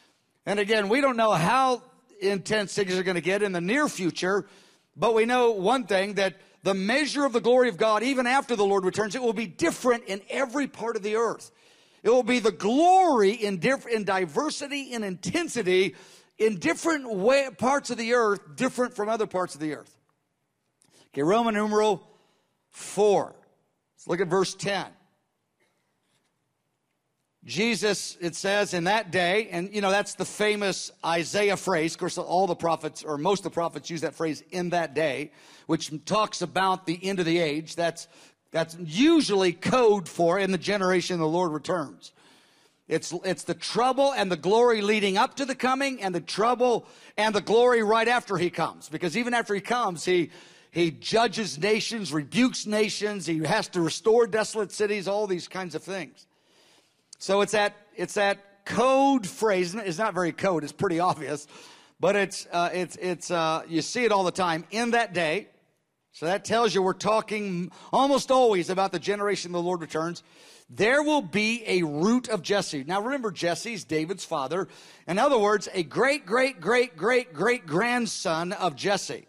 And again, we don't know how intense things are going to get in the near future, but we know one thing, that the measure of the glory of God, even after the Lord returns, it will be different in every part of the earth. It will be the glory in diversity and intensity in different parts of the earth, different from other parts of the earth. Okay, Roman numeral 4. Let's look at verse 10. Jesus, it says, in that day, and that's the famous Isaiah phrase. Of course, all the prophets, or most of the prophets, use that phrase, in that day, which talks about the end of the age. That's usually code for in the generation the Lord returns. It's the trouble and the glory leading up to the coming, and the trouble and the glory right after he comes. Because even after he comes, he judges nations, rebukes nations. He has to restore desolate cities, all these kinds of things. So it's that code phrase. It's not very code. It's pretty obvious, but it's you see it all the time, in that day. So that tells you we're talking almost always about the generation the Lord returns. There will be a root of Jesse. Now remember, Jesse's David's father. In other words, a great, great, great, great, great grandson of Jesse.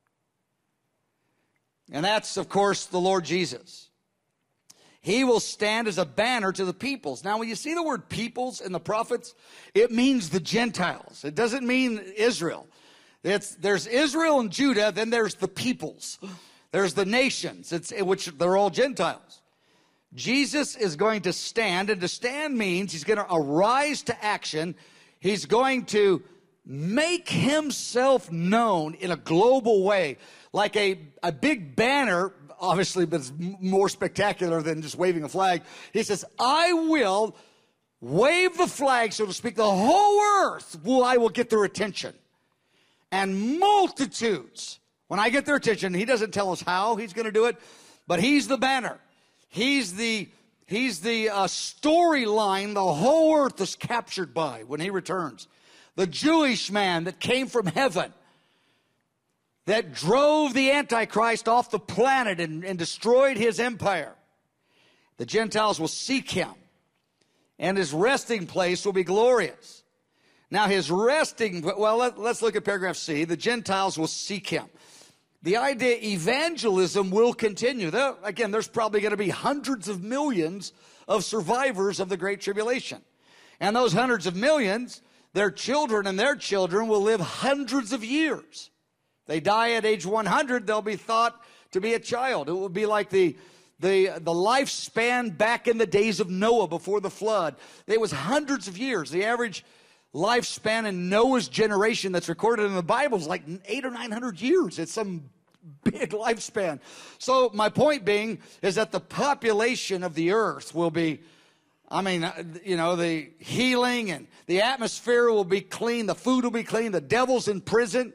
And that's, of course, the Lord Jesus. He will stand as a banner to the peoples. Now, when you see the word peoples in the prophets, it means the Gentiles. It doesn't mean Israel. There's Israel and Judah, then there's the peoples. There's the nations, which they're all Gentiles. Jesus is going to stand, and to stand means he's going to arise to action. He's going to make himself known in a global way, like a big banner, obviously, but it's more spectacular than just waving a flag. He says, I will wave the flag, so to speak, the whole earth I will get their attention. And multitudes, when I get their attention, he doesn't tell us how he's going to do it, but he's the banner. He's the storyline the whole earth is captured by when he returns. The Jewish man that came from heaven, that drove the Antichrist off the planet and destroyed his empire. The Gentiles will seek him, and his resting place will be glorious. Now let's look at paragraph C. The Gentiles will seek him. The idea, evangelism will continue. Again, there's probably going to be hundreds of millions of survivors of the Great Tribulation. And those hundreds of millions, their children and their children will live hundreds of years. They die at age 100, they'll be thought to be a child. It will be like the lifespan back in the days of Noah before the flood. It was hundreds of years. The average lifespan in Noah's generation that's recorded in the Bible is like 800 or 900 years. It's some big lifespan. So my point being is that the population of the earth will be, the healing and the atmosphere will be clean, the food will be clean, the devil's in prison.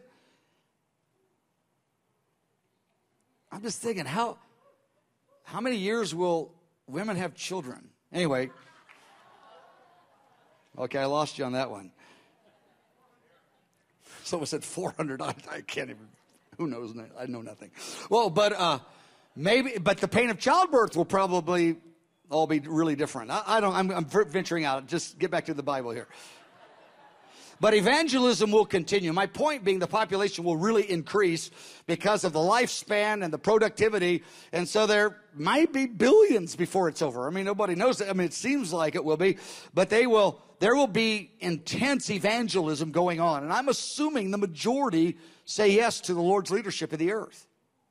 I'm just thinking, how many years will women have children? Anyway. Okay, I lost you on that one. Someone said 400. I can't even, who knows? I know nothing. Well, but the pain of childbirth will probably all be really different. I'm venturing out. Just get back to the Bible here. But evangelism will continue. My point being the population will really increase because of the lifespan and the productivity. And so there might be billions before it's over. Nobody knows that. It seems like it will be. But there will be intense evangelism going on. And I'm assuming the majority say yes to the Lord's leadership of the earth.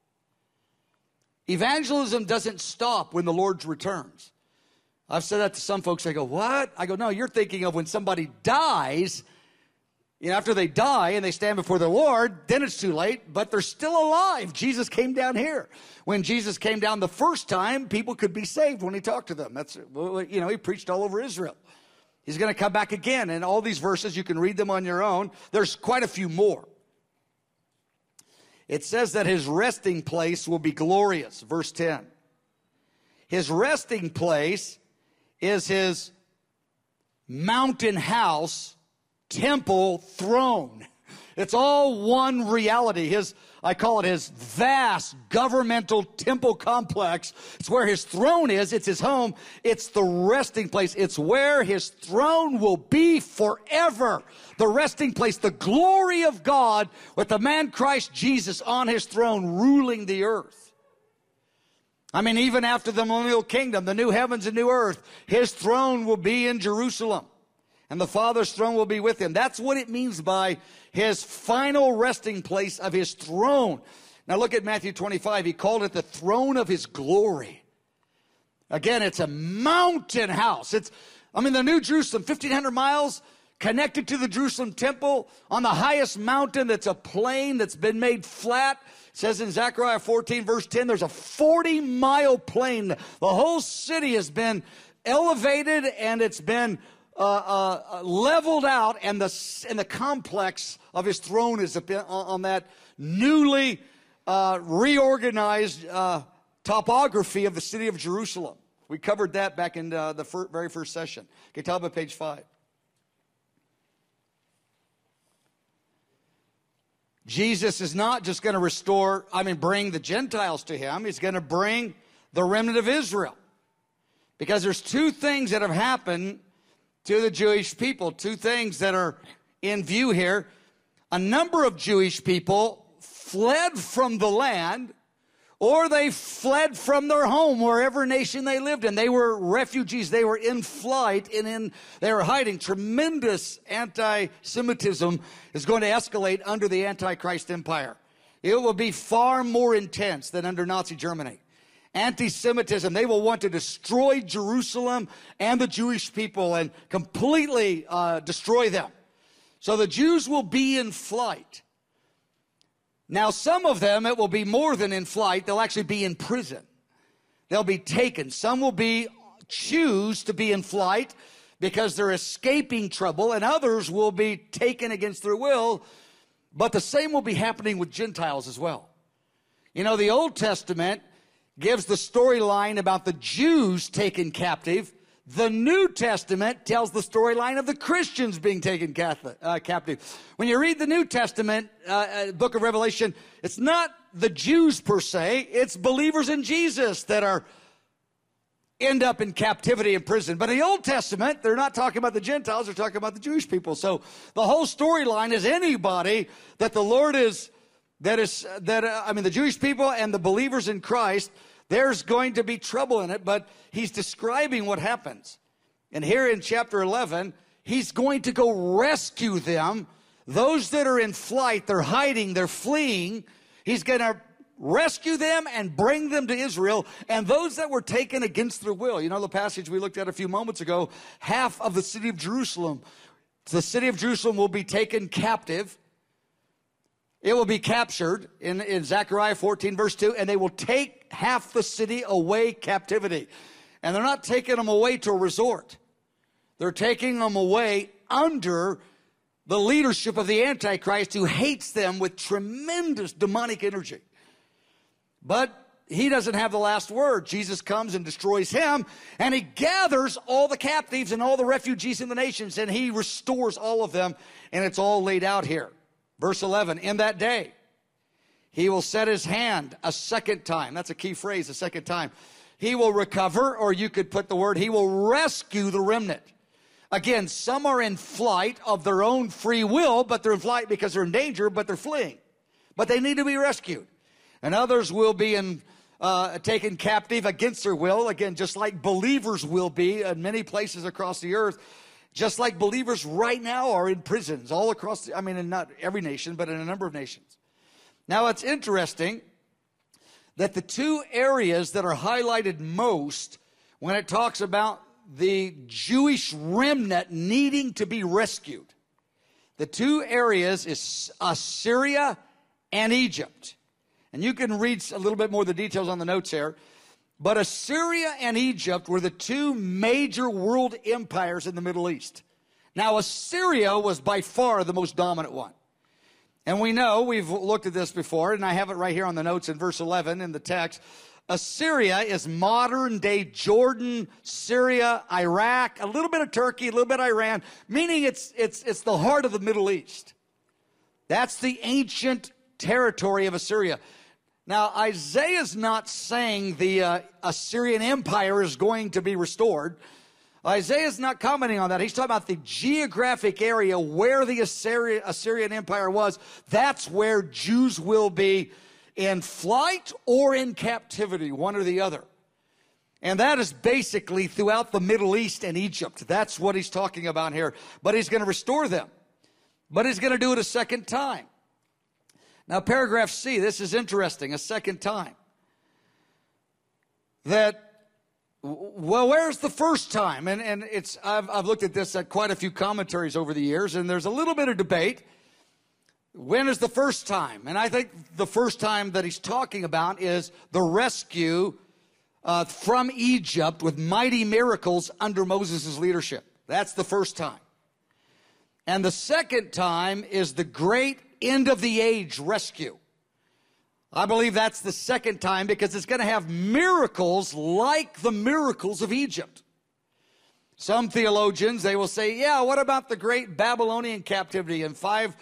Evangelism doesn't stop when the Lord returns. I've said that to some folks. They go, what? I go, no, you're thinking of when somebody dies. After they die and they stand before the Lord, then it's too late, but they're still alive. Jesus came down here. When Jesus came down the first time, people could be saved when he talked to them. He preached all over Israel. He's going to come back again. And all these verses, you can read them on your own. There's quite a few more. It says that his resting place will be glorious. Verse 10. His resting place is his mountain house, temple, throne. It's all one reality. I call it his vast governmental temple complex. It's where his throne is. It's his home. It's the resting place. It's where his throne will be forever. The resting place, the glory of God with the man Christ Jesus on his throne ruling the earth. I mean, even after the millennial kingdom, the new heavens and new earth, his throne will be in Jerusalem. And the Father's throne will be with him. That's what it means by his final resting place of his throne. Now look at Matthew 25. He called it the throne of his glory. Again, it's a mountain house. The New Jerusalem, 1,500 miles, connected to the Jerusalem temple on the highest mountain. That's a plain that's been made flat. It says in Zechariah 14, verse 10, there's a 40-mile plain. The whole city has been elevated and it's been leveled out, and the complex of his throne is on that newly reorganized topography of the city of Jerusalem. We covered that back in the very first session. Okay, top of page 5. Jesus is not just going to bring the Gentiles to him. He's going to bring the remnant of Israel. Because there's two things that have happened to the Jewish people, two things that are in view here. A number of Jewish people fled from the land, or they fled from their home, wherever nation they lived in. They were refugees. They were in flight, and they were hiding. Tremendous anti-Semitism is going to escalate under the Antichrist empire. It will be far more intense than under Nazi Germany. Anti-Semitism, they will want to destroy Jerusalem and the Jewish people and completely destroy them. So the Jews will be in flight. Now, some of them, it will be more than in flight. They'll actually be in prison. They'll be taken. Some will choose to be in flight because they're escaping trouble, and others will be taken against their will. But the same will be happening with Gentiles as well. You know, the Old Testament gives the storyline about the Jews taken captive. The New Testament tells the storyline of the Christians being taken captive. When you read the New Testament, book of Revelation, it's not the Jews per se, it's believers in Jesus that end up in captivity and prison. But in the Old Testament, they're not talking about the Gentiles, they're talking about the Jewish people. So the whole storyline is anybody that the Lord the Jewish people and the believers in Christ, there's going to be trouble in it, but he's describing what happens. And here in chapter 11, he's going to go rescue them. Those that are in flight, they're hiding, they're fleeing. He's going to rescue them and bring them to Israel. And those that were taken against their will. You know the passage we looked at a few moments ago, half of the city of Jerusalem. The city of Jerusalem will be taken captive. It will be captured in Zechariah 14, verse 2, and they will take half the city away captivity. And they're not taking them away to a resort. They're taking them away under the leadership of the Antichrist, who hates them with tremendous demonic energy. But he doesn't have the last word. Jesus comes and destroys him, and he gathers all the captives and all the refugees in the nations, and he restores all of them, and it's all laid out here. Verse 11, in that day, he will set his hand a second time. That's a key phrase, a second time. He will recover, or you could put the word, he will rescue the remnant. Again, some are in flight of their own free will, but they're in flight because they're in danger, but they're fleeing. But they need to be rescued. And others will be taken captive against their will, again, just like believers will be in many places across the earth. Just like believers right now are in prisons all across, in not every nation, but in a number of nations. Now, it's interesting that the two areas that are highlighted most when it talks about the Jewish remnant needing to be rescued, the two areas is Assyria and Egypt. And you can read a little bit more of the details on the notes here. But Assyria and Egypt were the two major world empires in the Middle East. Now, Assyria was by far the most dominant one. And we know, we've looked at this before, and I have it right here on the notes in verse 11 in the text. Assyria is modern-day Jordan, Syria, Iraq, a little bit of Turkey, a little bit of Iran, meaning it's the heart of the Middle East. That's the ancient territory of Assyria. Now, Isaiah's not saying the Assyrian Empire is going to be restored. Isaiah's not commenting on that. He's talking about the geographic area where the Assyrian Empire was. That's where Jews will be in flight or in captivity, one or the other. And that is basically throughout the Middle East and Egypt. That's what he's talking about here. But he's going to restore them. But he's going to do it a second time. Now, paragraph C, this is interesting, a second time. Well, where's the first time? And I've looked at this at quite a few commentaries over the years, and there's a little bit of debate. When is the first time? And I think the first time that he's talking about is the rescue from Egypt with mighty miracles under Moses' leadership. That's the first time. And the second time is the great end of the age rescue. I believe that's the second time because it's going to have miracles like the miracles of Egypt. Some theologians, they will say, yeah, what about the great Babylonian captivity in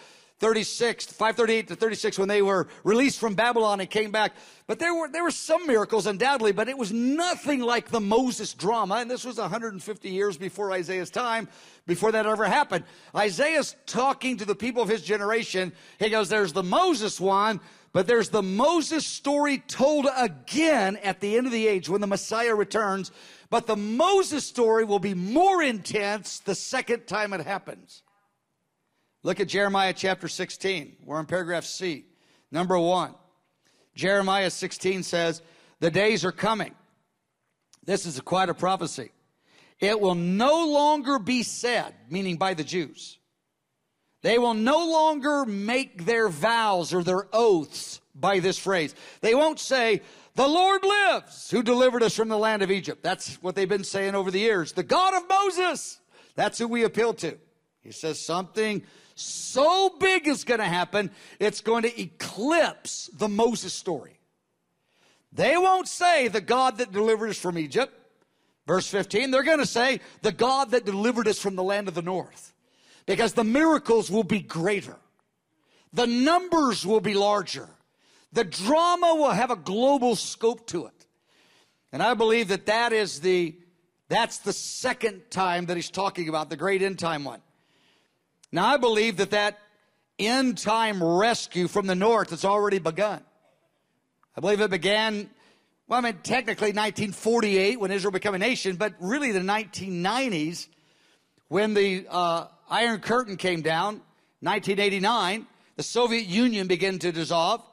538 to 36 when they were released from Babylon and came back? But there were some miracles undoubtedly, but it was nothing like the Moses drama. And this was 150 years before Isaiah's time, before that ever happened. Isaiah's talking to the people of his generation. He goes, there's the Moses one, but there's the Moses story told again at the end of the age when the Messiah returns. But the Moses story will be more intense the second time it happens. Look at Jeremiah chapter 16. We're in paragraph C. Number 1. Jeremiah 16 says, the days are coming. This is quite a prophecy. It will no longer be said, meaning by the Jews. They will no longer make their vows or their oaths by this phrase. They won't say, the Lord lives, who delivered us from the land of Egypt. That's what they've been saying over the years. The God of Moses. That's who we appeal to. He says something so big is going to happen, it's going to eclipse the Moses story. They won't say the God that delivered us from Egypt. Verse 15, they're going to say the God that delivered us from the land of the north. Because the miracles will be greater. The numbers will be larger. The drama will have a global scope to it. And I believe that that's the second time that he's talking about, the great end time one. Now, I believe that end time rescue from the north has already begun. I believe it began, technically 1948 when Israel became a nation, but really the 1990s when the Iron Curtain came down, 1989, the Soviet Union began to dissolve.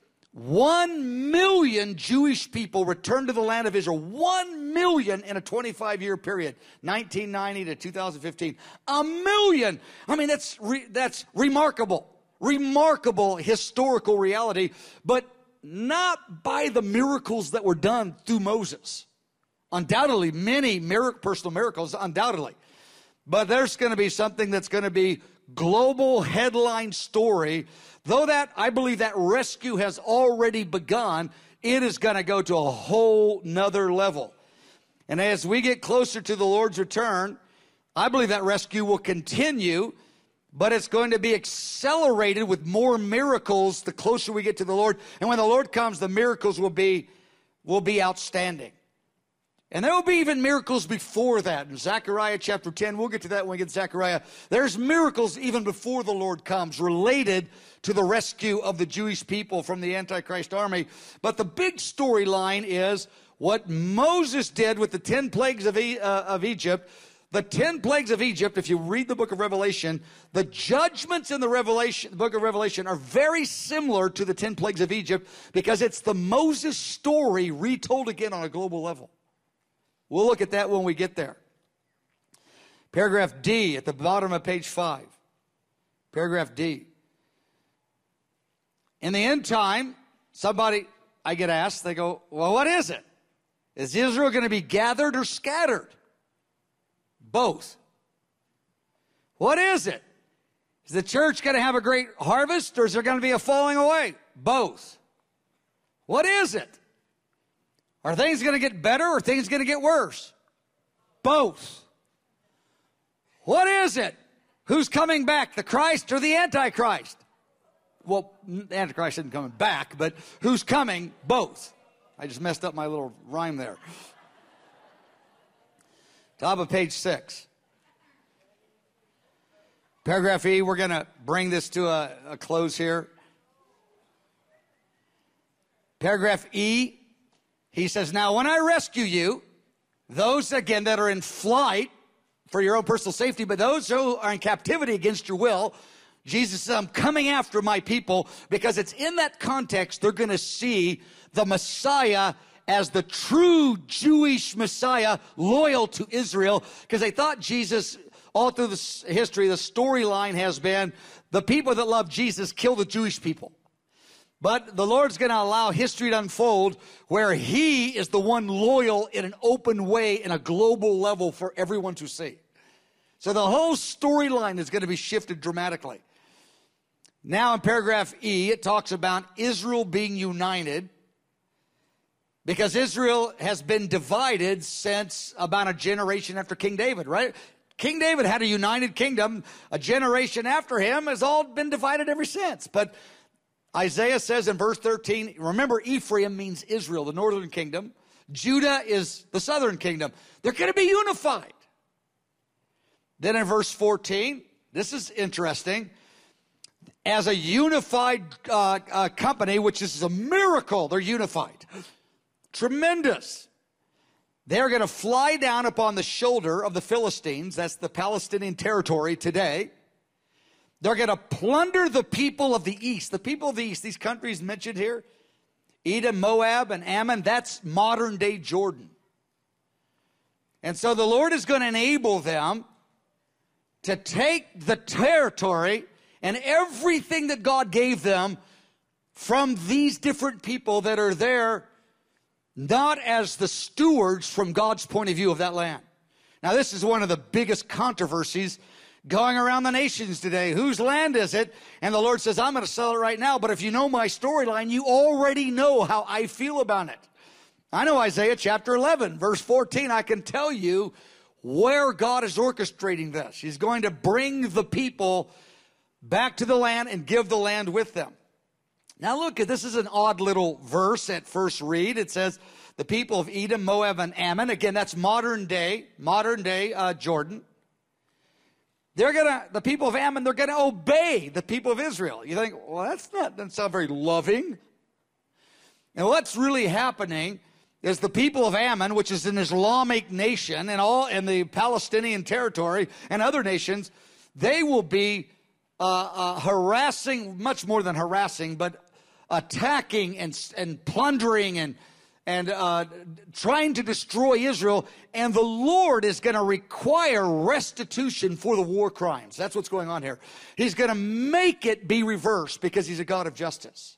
1 million Jewish people returned to the land of Israel. 1 million in a 25-year period, 1990 to 2015. 1 million. That's remarkable. Remarkable historical reality, but not by the miracles that were done through Moses. Undoubtedly, many personal miracles, undoubtedly. But there's going to be something that's going to be global headline story. Though I believe that rescue has already begun, it is going to go to a whole nother level. And as we get closer to the Lord's return, I believe that rescue will continue, but it's going to be accelerated with more miracles the closer we get to the Lord. And when the Lord comes, the miracles will be outstanding. And there will be even miracles before that. In Zechariah chapter 10, we'll get to that when we get to Zechariah. There's miracles even before the Lord comes related to the rescue of the Jewish people from the Antichrist army. But the big storyline is what Moses did with the 10 plagues of Egypt. The 10 plagues of Egypt, if you read the book of Revelation, the judgments in the book of Revelation are very similar to the 10 plagues of Egypt because it's the Moses story retold again on a global level. We'll look at that when we get there. Paragraph D at the bottom of page 5. Paragraph D. In the end time, I get asked, they go, well, what is it? Is Israel going to be gathered or scattered? Both. What is it? Is the church going to have a great harvest or is there going to be a falling away? Both. What is it? Are things going to get better or are things going to get worse? Both. What is it? Who's coming back, the Christ or the Antichrist? well, the Antichrist isn't coming back, but who's coming? Both. I just messed up my little rhyme there. Top of page 6. Paragraph E, we're going to bring this to a close here. Paragraph E, he says, now when I rescue you, those, again, that are in flight for your own personal safety, but those who are in captivity against your will, Jesus says, I'm coming after my people, because it's in that context they're going to see the Messiah as the true Jewish Messiah, loyal to Israel, because they thought Jesus, all through the history, the storyline has been the people that love Jesus kill the Jewish people. But the Lord's going to allow history to unfold where he is the one loyal in an open way in a global level for everyone to see. So the whole storyline is going to be shifted dramatically. Now in paragraph E, it talks about Israel being united, because Israel has been divided since about a generation after King David, right? King David had a united kingdom. A generation after him has all been divided ever since. But Isaiah says in verse 13, remember, Ephraim means Israel, the northern kingdom. Judah is the southern kingdom. They're going to be unified. Then in verse 14, this is interesting. As a unified company, which is a miracle, they're unified. Tremendous. They're going to fly down upon the shoulder of the Philistines. That's the Palestinian territory today. They're going to plunder the people of the east. The people of the east, these countries mentioned here, Edom, Moab, and Ammon, that's modern day Jordan. And so the Lord is going to enable them to take the territory and everything that God gave them from these different people that are there, not as the stewards from God's point of view of that land. Now, this is one of the biggest controversies going around the nations today. Whose land is it? And the Lord says, I'm going to sell it right now. But if you know my storyline, you already know how I feel about it. I know Isaiah chapter 11, verse 14. I can tell you where God is orchestrating this. He's going to bring the people back to the land and give the land with them. Now look, this is an odd little verse at first read. It says, the people of Edom, Moab, and Ammon. Again, that's modern day Jordan. The people of Ammon, they're going to obey the people of Israel. You think, well, doesn't sound very loving. And what's really happening is the people of Ammon, which is an Islamic nation, and all in the Palestinian territory and other nations, they will be harassing, much more than harassing, but attacking and plundering and trying to destroy Israel, and the Lord is going to require restitution for the war crimes. That's what's going on here. He's going to make it be reversed because he's a God of justice.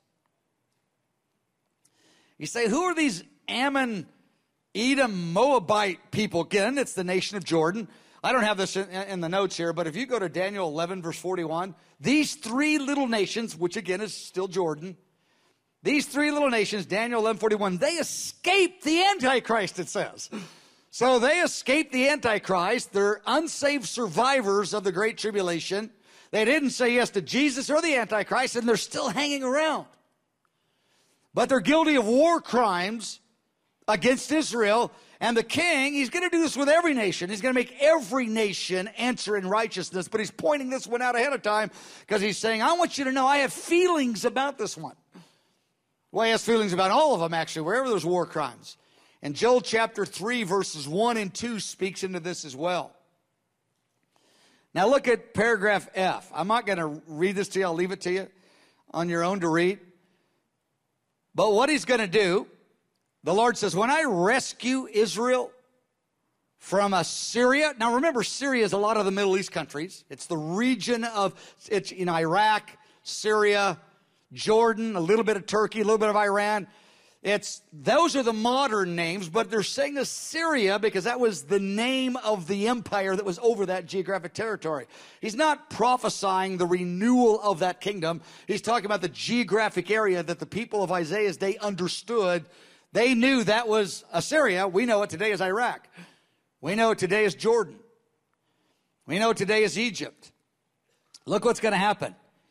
You say, who are these Ammon, Edom, Moabite people? Again, it's the nation of Jordan. I don't have this in the notes here, but if you go to Daniel 11, verse 41, these three little nations, which again is still Jordan, these three little nations, Daniel 11:41, they escaped the Antichrist, it says. So they escaped the Antichrist. They're unsaved survivors of the Great Tribulation. They didn't say yes to Jesus or the Antichrist, and they're still hanging around. But they're guilty of war crimes against Israel. And the king, he's going to do this with every nation. He's going to make every nation answer in righteousness. But he's pointing this one out ahead of time because he's saying, I want you to know I have feelings about this one. Well, he has feelings about all of them, actually, wherever there's war crimes. And Joel chapter 3, verses 1 and 2 speaks into this as well. Now look at paragraph F. I'm not going to read this to you. I'll leave it to you on your own to read. But what he's going to do, the Lord says, when I rescue Israel from Assyria. Now remember, Syria is a lot of the Middle East countries. It's the region of, it's in Iraq, Syria, Jordan, a little bit of Turkey, a little bit of Iran. Those are the modern names, but they're saying Assyria because that was the name of the empire that was over that geographic territory. He's not prophesying the renewal of that kingdom. He's talking about the geographic area that the people of Isaiah's day understood. They knew that was Assyria. We know it today as Iraq. We know it today as Jordan. We know it today as Egypt. Look what's going to happen.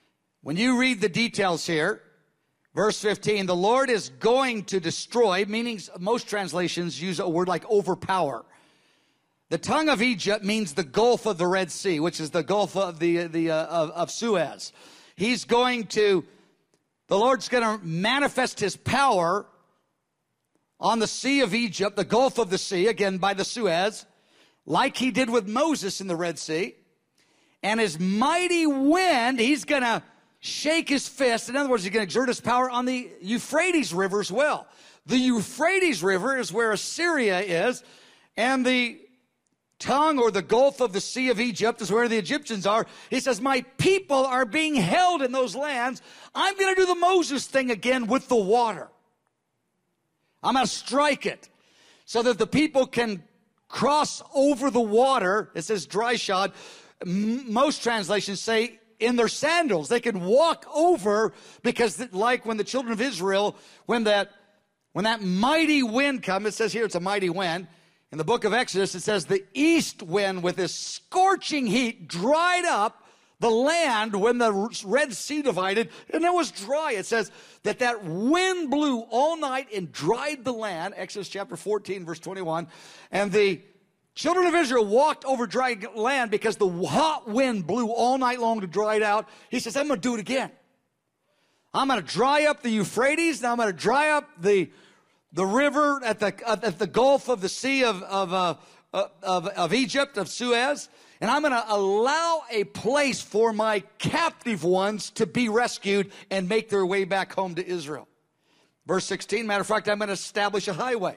When you read the details here, verse 15, the Lord is going to destroy, meaning most translations use a word like overpower. The tongue of Egypt means the Gulf of the Red Sea, which is the Gulf of of Suez. The Lord's going to manifest his power on the Sea of Egypt, the Gulf of the Sea, again by the Suez, like he did with Moses in the Red Sea. And his mighty wind, he's going to shake his fist. In other words, he's going to exert his power on the Euphrates River as well. The Euphrates River is where Assyria is, and the tongue or the Gulf of the Sea of Egypt is where the Egyptians are. He says, my people are being held in those lands. I'm going to do the Moses thing again with the water. I'm going to strike it so that the people can cross over the water. It says dry shod. Most translations say in their sandals. They can walk over because like when the children of Israel, when that mighty wind comes, it says here it's a mighty wind. In the book of Exodus, it says the east wind with this scorching heat dried up the land when the Red Sea divided, and it was dry. It says that wind blew all night and dried the land, Exodus chapter 14, verse 21, and the children of Israel walked over dry land because the hot wind blew all night long to dry it out. He says, I'm going to do it again. I'm going to dry up the Euphrates, and I'm going to dry up the river at the Gulf of the Sea of Egypt, of Suez, and I'm going to allow a place for my captive ones to be rescued and make their way back home to Israel. Verse 16, matter of fact, I'm going to establish a highway.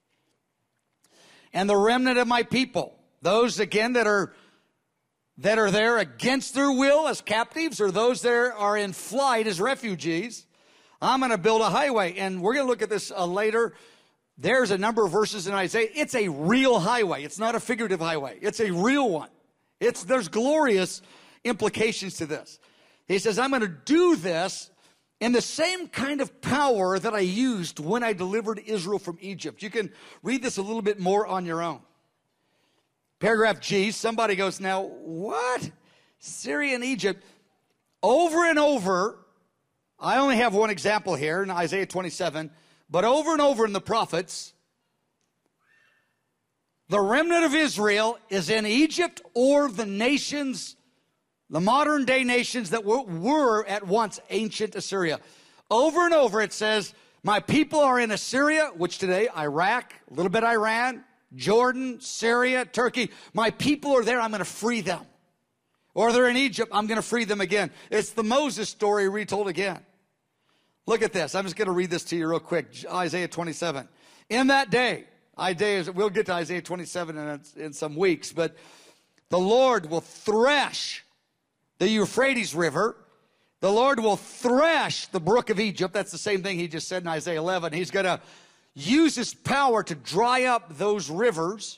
And the remnant of my people, those again that are there against their will as captives, or those that are in flight as refugees, I'm going to build a highway. And we're going to look at this later. There's a number of verses in Isaiah. It's a real highway. It's not a figurative highway. It's a real one. There's glorious implications to this. He says, I'm going to do this in the same kind of power that I used when I delivered Israel from Egypt. You can read this a little bit more on your own. Paragraph G, somebody goes, now what? Syria and Egypt. Over and over, I only have one example here in Isaiah 27, but over and over in the prophets, the remnant of Israel is in Egypt or the nations, the modern day nations that were at once ancient Assyria. Over and over it says, my people are in Assyria, which today Iraq, a little bit Iran, Jordan, Syria, Turkey. My people are there, I'm going to free them. Or they're in Egypt, I'm going to free them again. It's the Moses story retold again. Look at this. I'm just going to read this to you real quick. Isaiah 27. In that day, we'll get to Isaiah 27 in some weeks, but the Lord will thresh the Euphrates River. The Lord will thresh the brook of Egypt. That's the same thing he just said in Isaiah 11. He's going to use his power to dry up those rivers.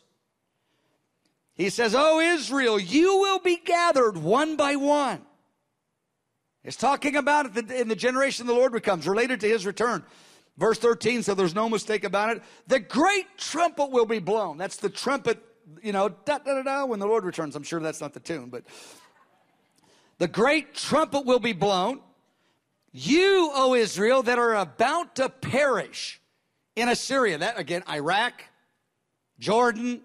He says, "O Israel, you will be gathered one by one." It's talking about it in the generation the Lord becomes, related to his return. Verse 13, so there's no mistake about it. The great trumpet will be blown. That's the trumpet, da-da-da-da, when the Lord returns. I'm sure that's not the tune, but the great trumpet will be blown. You, O Israel, that are about to perish in Assyria. That, again, Iraq, Jordan,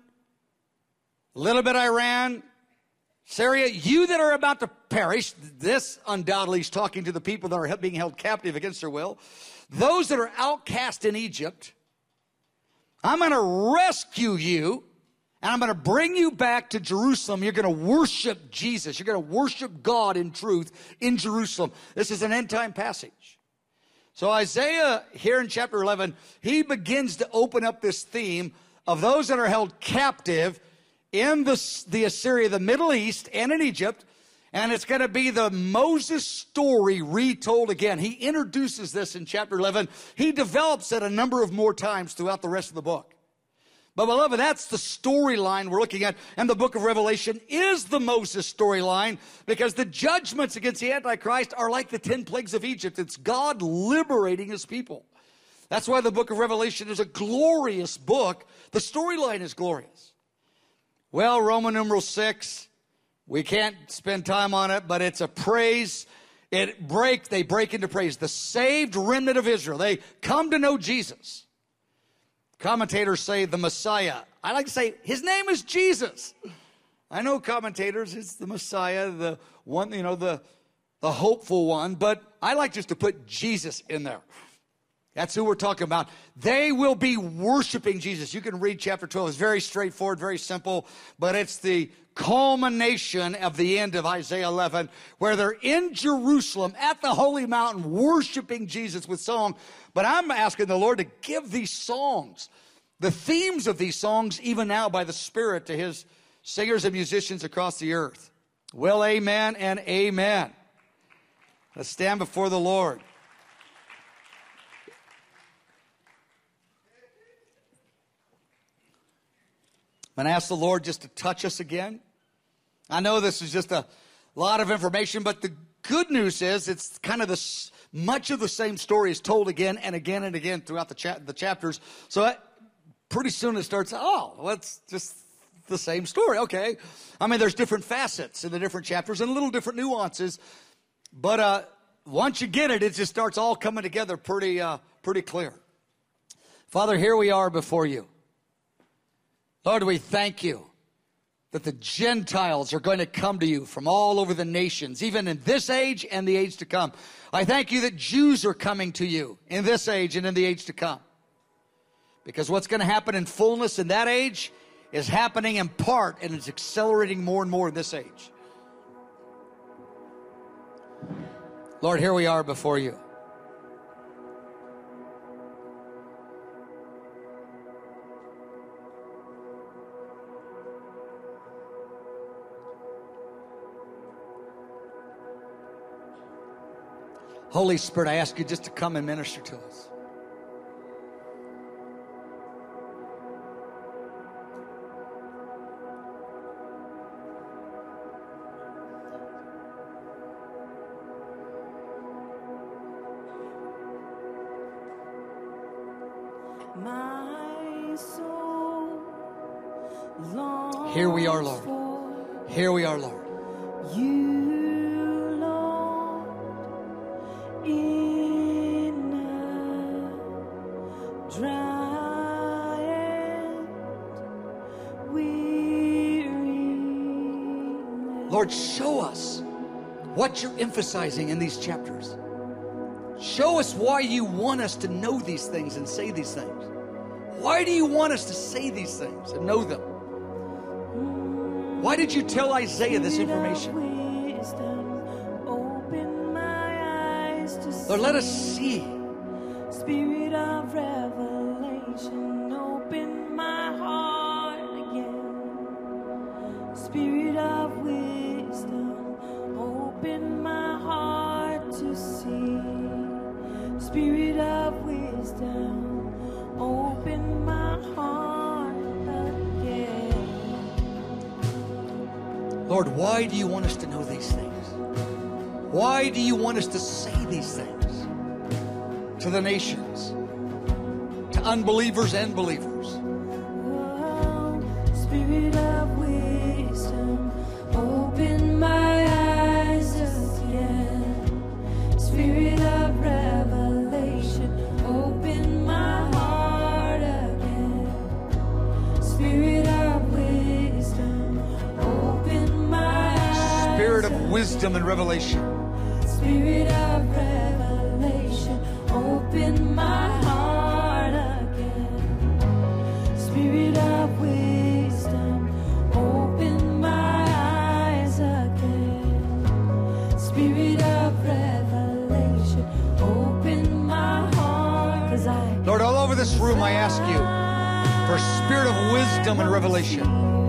a little bit Iran, Syria, you that are about to perish. This undoubtedly is talking to the people that are being held captive against their will. Those that are outcast in Egypt, I'm going to rescue you, and I'm going to bring you back to Jerusalem. You're going to worship Jesus. You're going to worship God in truth in Jerusalem. This is an end-time passage. So Isaiah, here in chapter 11, he begins to open up this theme of those that are held captive in the Assyria, the Middle East, and in Egypt. And it's going to be the Moses story retold again. He introduces this in chapter 11. He develops it a number of more times throughout the rest of the book. But beloved, that's the storyline we're looking at. And the book of Revelation is the Moses storyline, because the judgments against the Antichrist are like the 10 plagues of Egypt. It's God liberating his people. That's why the book of Revelation is a glorious book. The storyline is glorious. Well, Roman numeral 6, we can't spend time on it, but it's a praise. They break into praise. The saved remnant of Israel, they come to know Jesus. Commentators say the Messiah. I like to say his name is Jesus. I know commentators, it's the Messiah, the one, the hopeful one, but I like just to put Jesus in there. That's who we're talking about. They will be worshiping Jesus. You can read chapter 12. It's very straightforward, very simple, but it's the culmination of the end of Isaiah 11, where they're in Jerusalem at the holy mountain worshiping Jesus with song. But I'm asking the Lord to give these songs, the themes of these songs, even now by the Spirit, to his singers and musicians across the earth. Well, amen and amen. Let's stand before the Lord. I'm going to ask the Lord just to touch us again. I know this is just a lot of information, but the good news is it's kind of much of the same story is told again and again and again throughout the chapters. So pretty soon it starts, it's just the same story. Okay. I mean, there's different facets in the different chapters and little different nuances. But once you get it, it just starts all coming together pretty clear. Father, here we are before you. Lord, we thank you that the Gentiles are going to come to you from all over the nations, even in this age and the age to come. I thank you that Jews are coming to you in this age and in the age to come. Because what's going to happen in fullness in that age is happening in part, and it's accelerating more and more in this age. Lord, here we are before you. Holy Spirit, I ask you just to come and minister to us. My soul longs Here we are, Lord. Here we are, Lord. You, Lord, in a dry and weary land. Lord, show us what you're emphasizing in these chapters. Show us why you want us to know these things and say these things. Why do you want us to say these things and know them? Why did you tell Isaiah this information? Wisdom, open my eyes to see. Lord, let us see. Spirit of revelation, open my heart again. Spirit of wisdom, open my heart to see. Spirit of wisdom, open my heart again. Lord, why do you want us to know these things? Why do you want us to say these things to the nations, to unbelievers and believers? Oh, Spirit of wisdom, open my eyes again. Spirit of revelation, open my heart again. Spirit of wisdom, open my eyes. Spirit of wisdom and revelation. Spirit of revelation, open my heart again. Spirit of wisdom, open my eyes again. Spirit of revelation, open my heart. 'Cause Lord, all over this room, I ask you for a spirit of wisdom and revelation.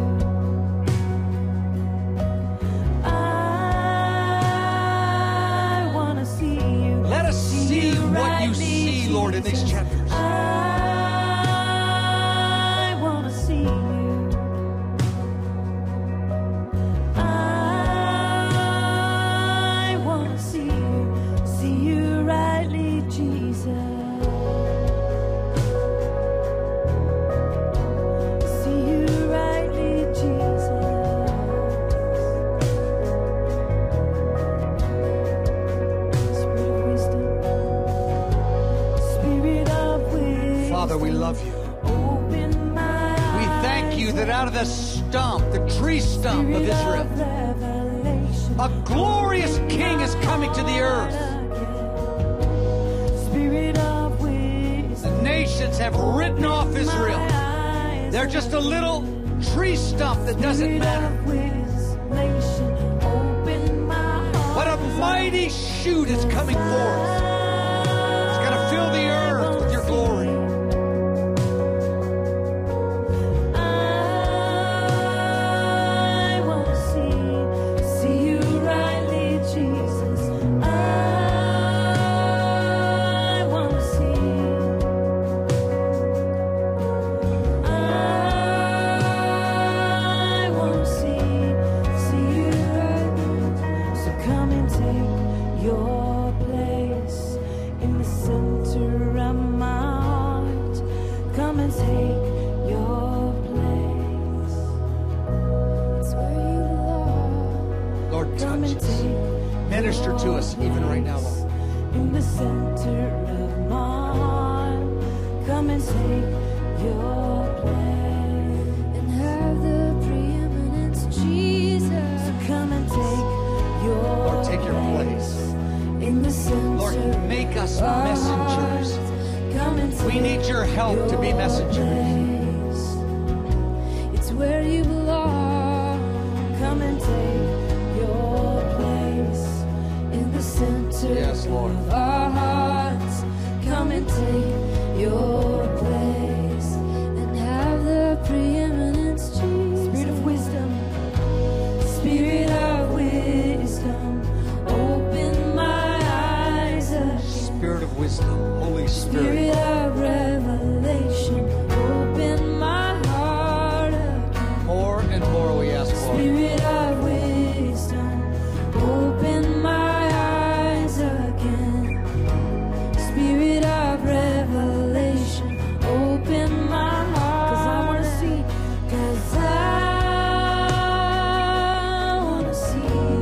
I wanna see you. Let us see what you see, Lord, in these chapters. I wanna see you. I wanna see you rightly, Jesus. See you rightly, Jesus. love you. Open my We thank you that out of the stump, the tree stump of Israel, revelation. a glorious king is coming to the earth. Spirit of wisdom. The nations have written off Israel. Eyes. They're just a little tree stump that doesn't Spirit matter. of wisdom. Open my heart. What a mighty shoot is coming forth. It's going to fill the earth with your glory. I want to see you rightly, Jesus. I want to see. I want to see you rightly. So come and take your place in the center of my heart. Come and take your place. It's where you belong. Lord, Come touch and us. take Minister to us even right now, Lord. in the center of my heart. Come and take your place and have the preeminence, Jesus. So come and take your Lord, take your place. in the center. Lord, make us of our messengers. hearts. Come and We take need your help to be messengers. place. It's where you belong. Come and take your place in the center Yes, Lord. of our hearts. Come and take your place and have the preeminence, Jesus. Spirit of wisdom, Spirit of wisdom, open my eyes again. Spirit of wisdom, Holy Spirit. Spirit of revelation, open my heart again. More and more we ask, Lord. Spirit of wisdom, open my eyes again. Spirit of revelation, open my heart. 'Cause I want to see, 'cause I want to see you.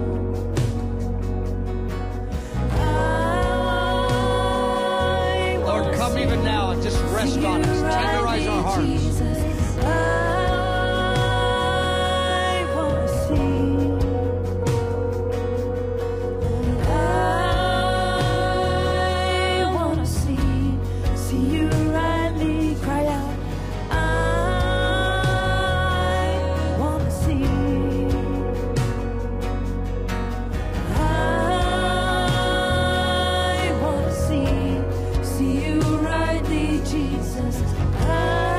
Lord, come even now and just rest on us. Tenderize our hearts. Jesus, I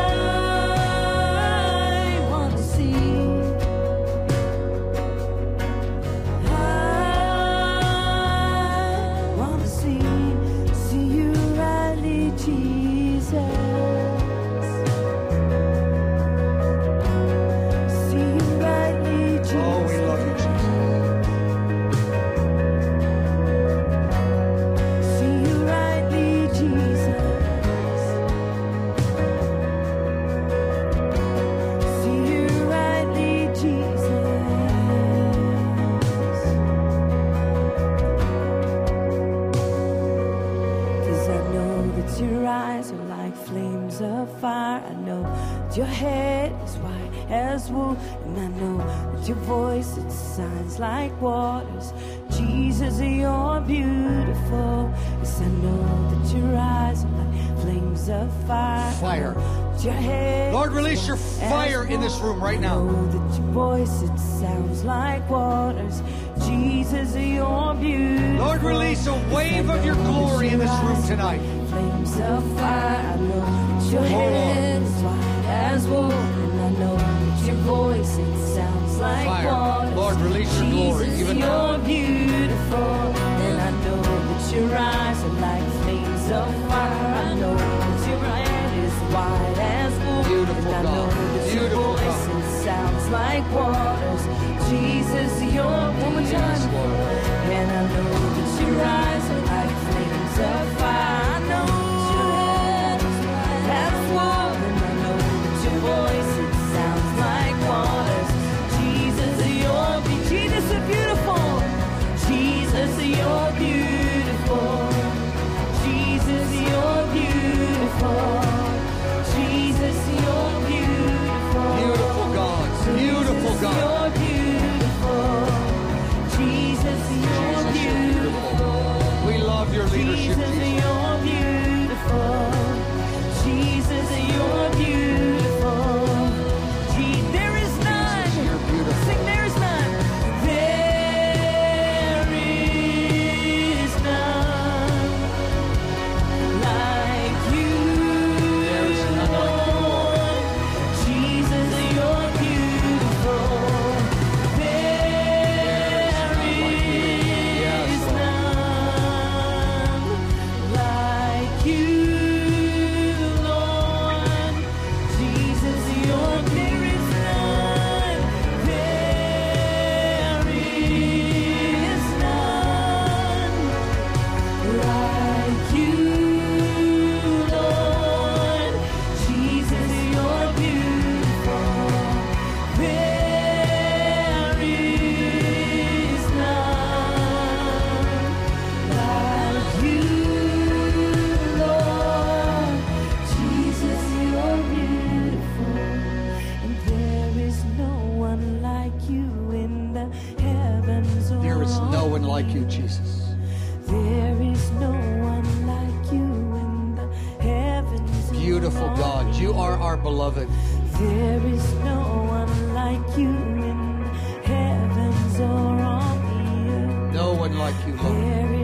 want to see. I want to see you rightly, Jesus. See you rightly, Jesus. Oh, we love you, Jesus. See you rightly, Jesus. See you rightly, Jesus. 'Cause I know that your eyes are like flames of fire. I know that your head is white as wool. And I know that your voice, it sounds like waters. Jesus, you're beautiful. Yes, I know that your eyes are like flames of fire. Fire. That your head Lord, release your fire in this room right I now. know that your voice, it sounds like waters. Jesus, you're beautiful. Lord, release a wave of your glory in this room tonight. Flames of fire, I know that your Oh, Lord. head is white as wool, and I know that your voice, it sounds like Fire. waters. Lord, release your glory Jesus, even now. you're beautiful, and I know that your eyes are like flames of fire. I know that your head is white as wool, Beautiful and I know God. that Beautiful your voice, God. it sounds like waters. Jesus, you're beautiful, and I know that your eyes are like flames of fire. I know your head is white as wool, and I know that your voice, it sounds like waters. Jesus, you're beautiful. Jesus, you're beautiful. Jesus, you're beautiful. one like you, Jesus. There is no one like you in the heavens. Beautiful God, you are our beloved. There is no one like you in the heavens or on the earth. No one like you, Lord. There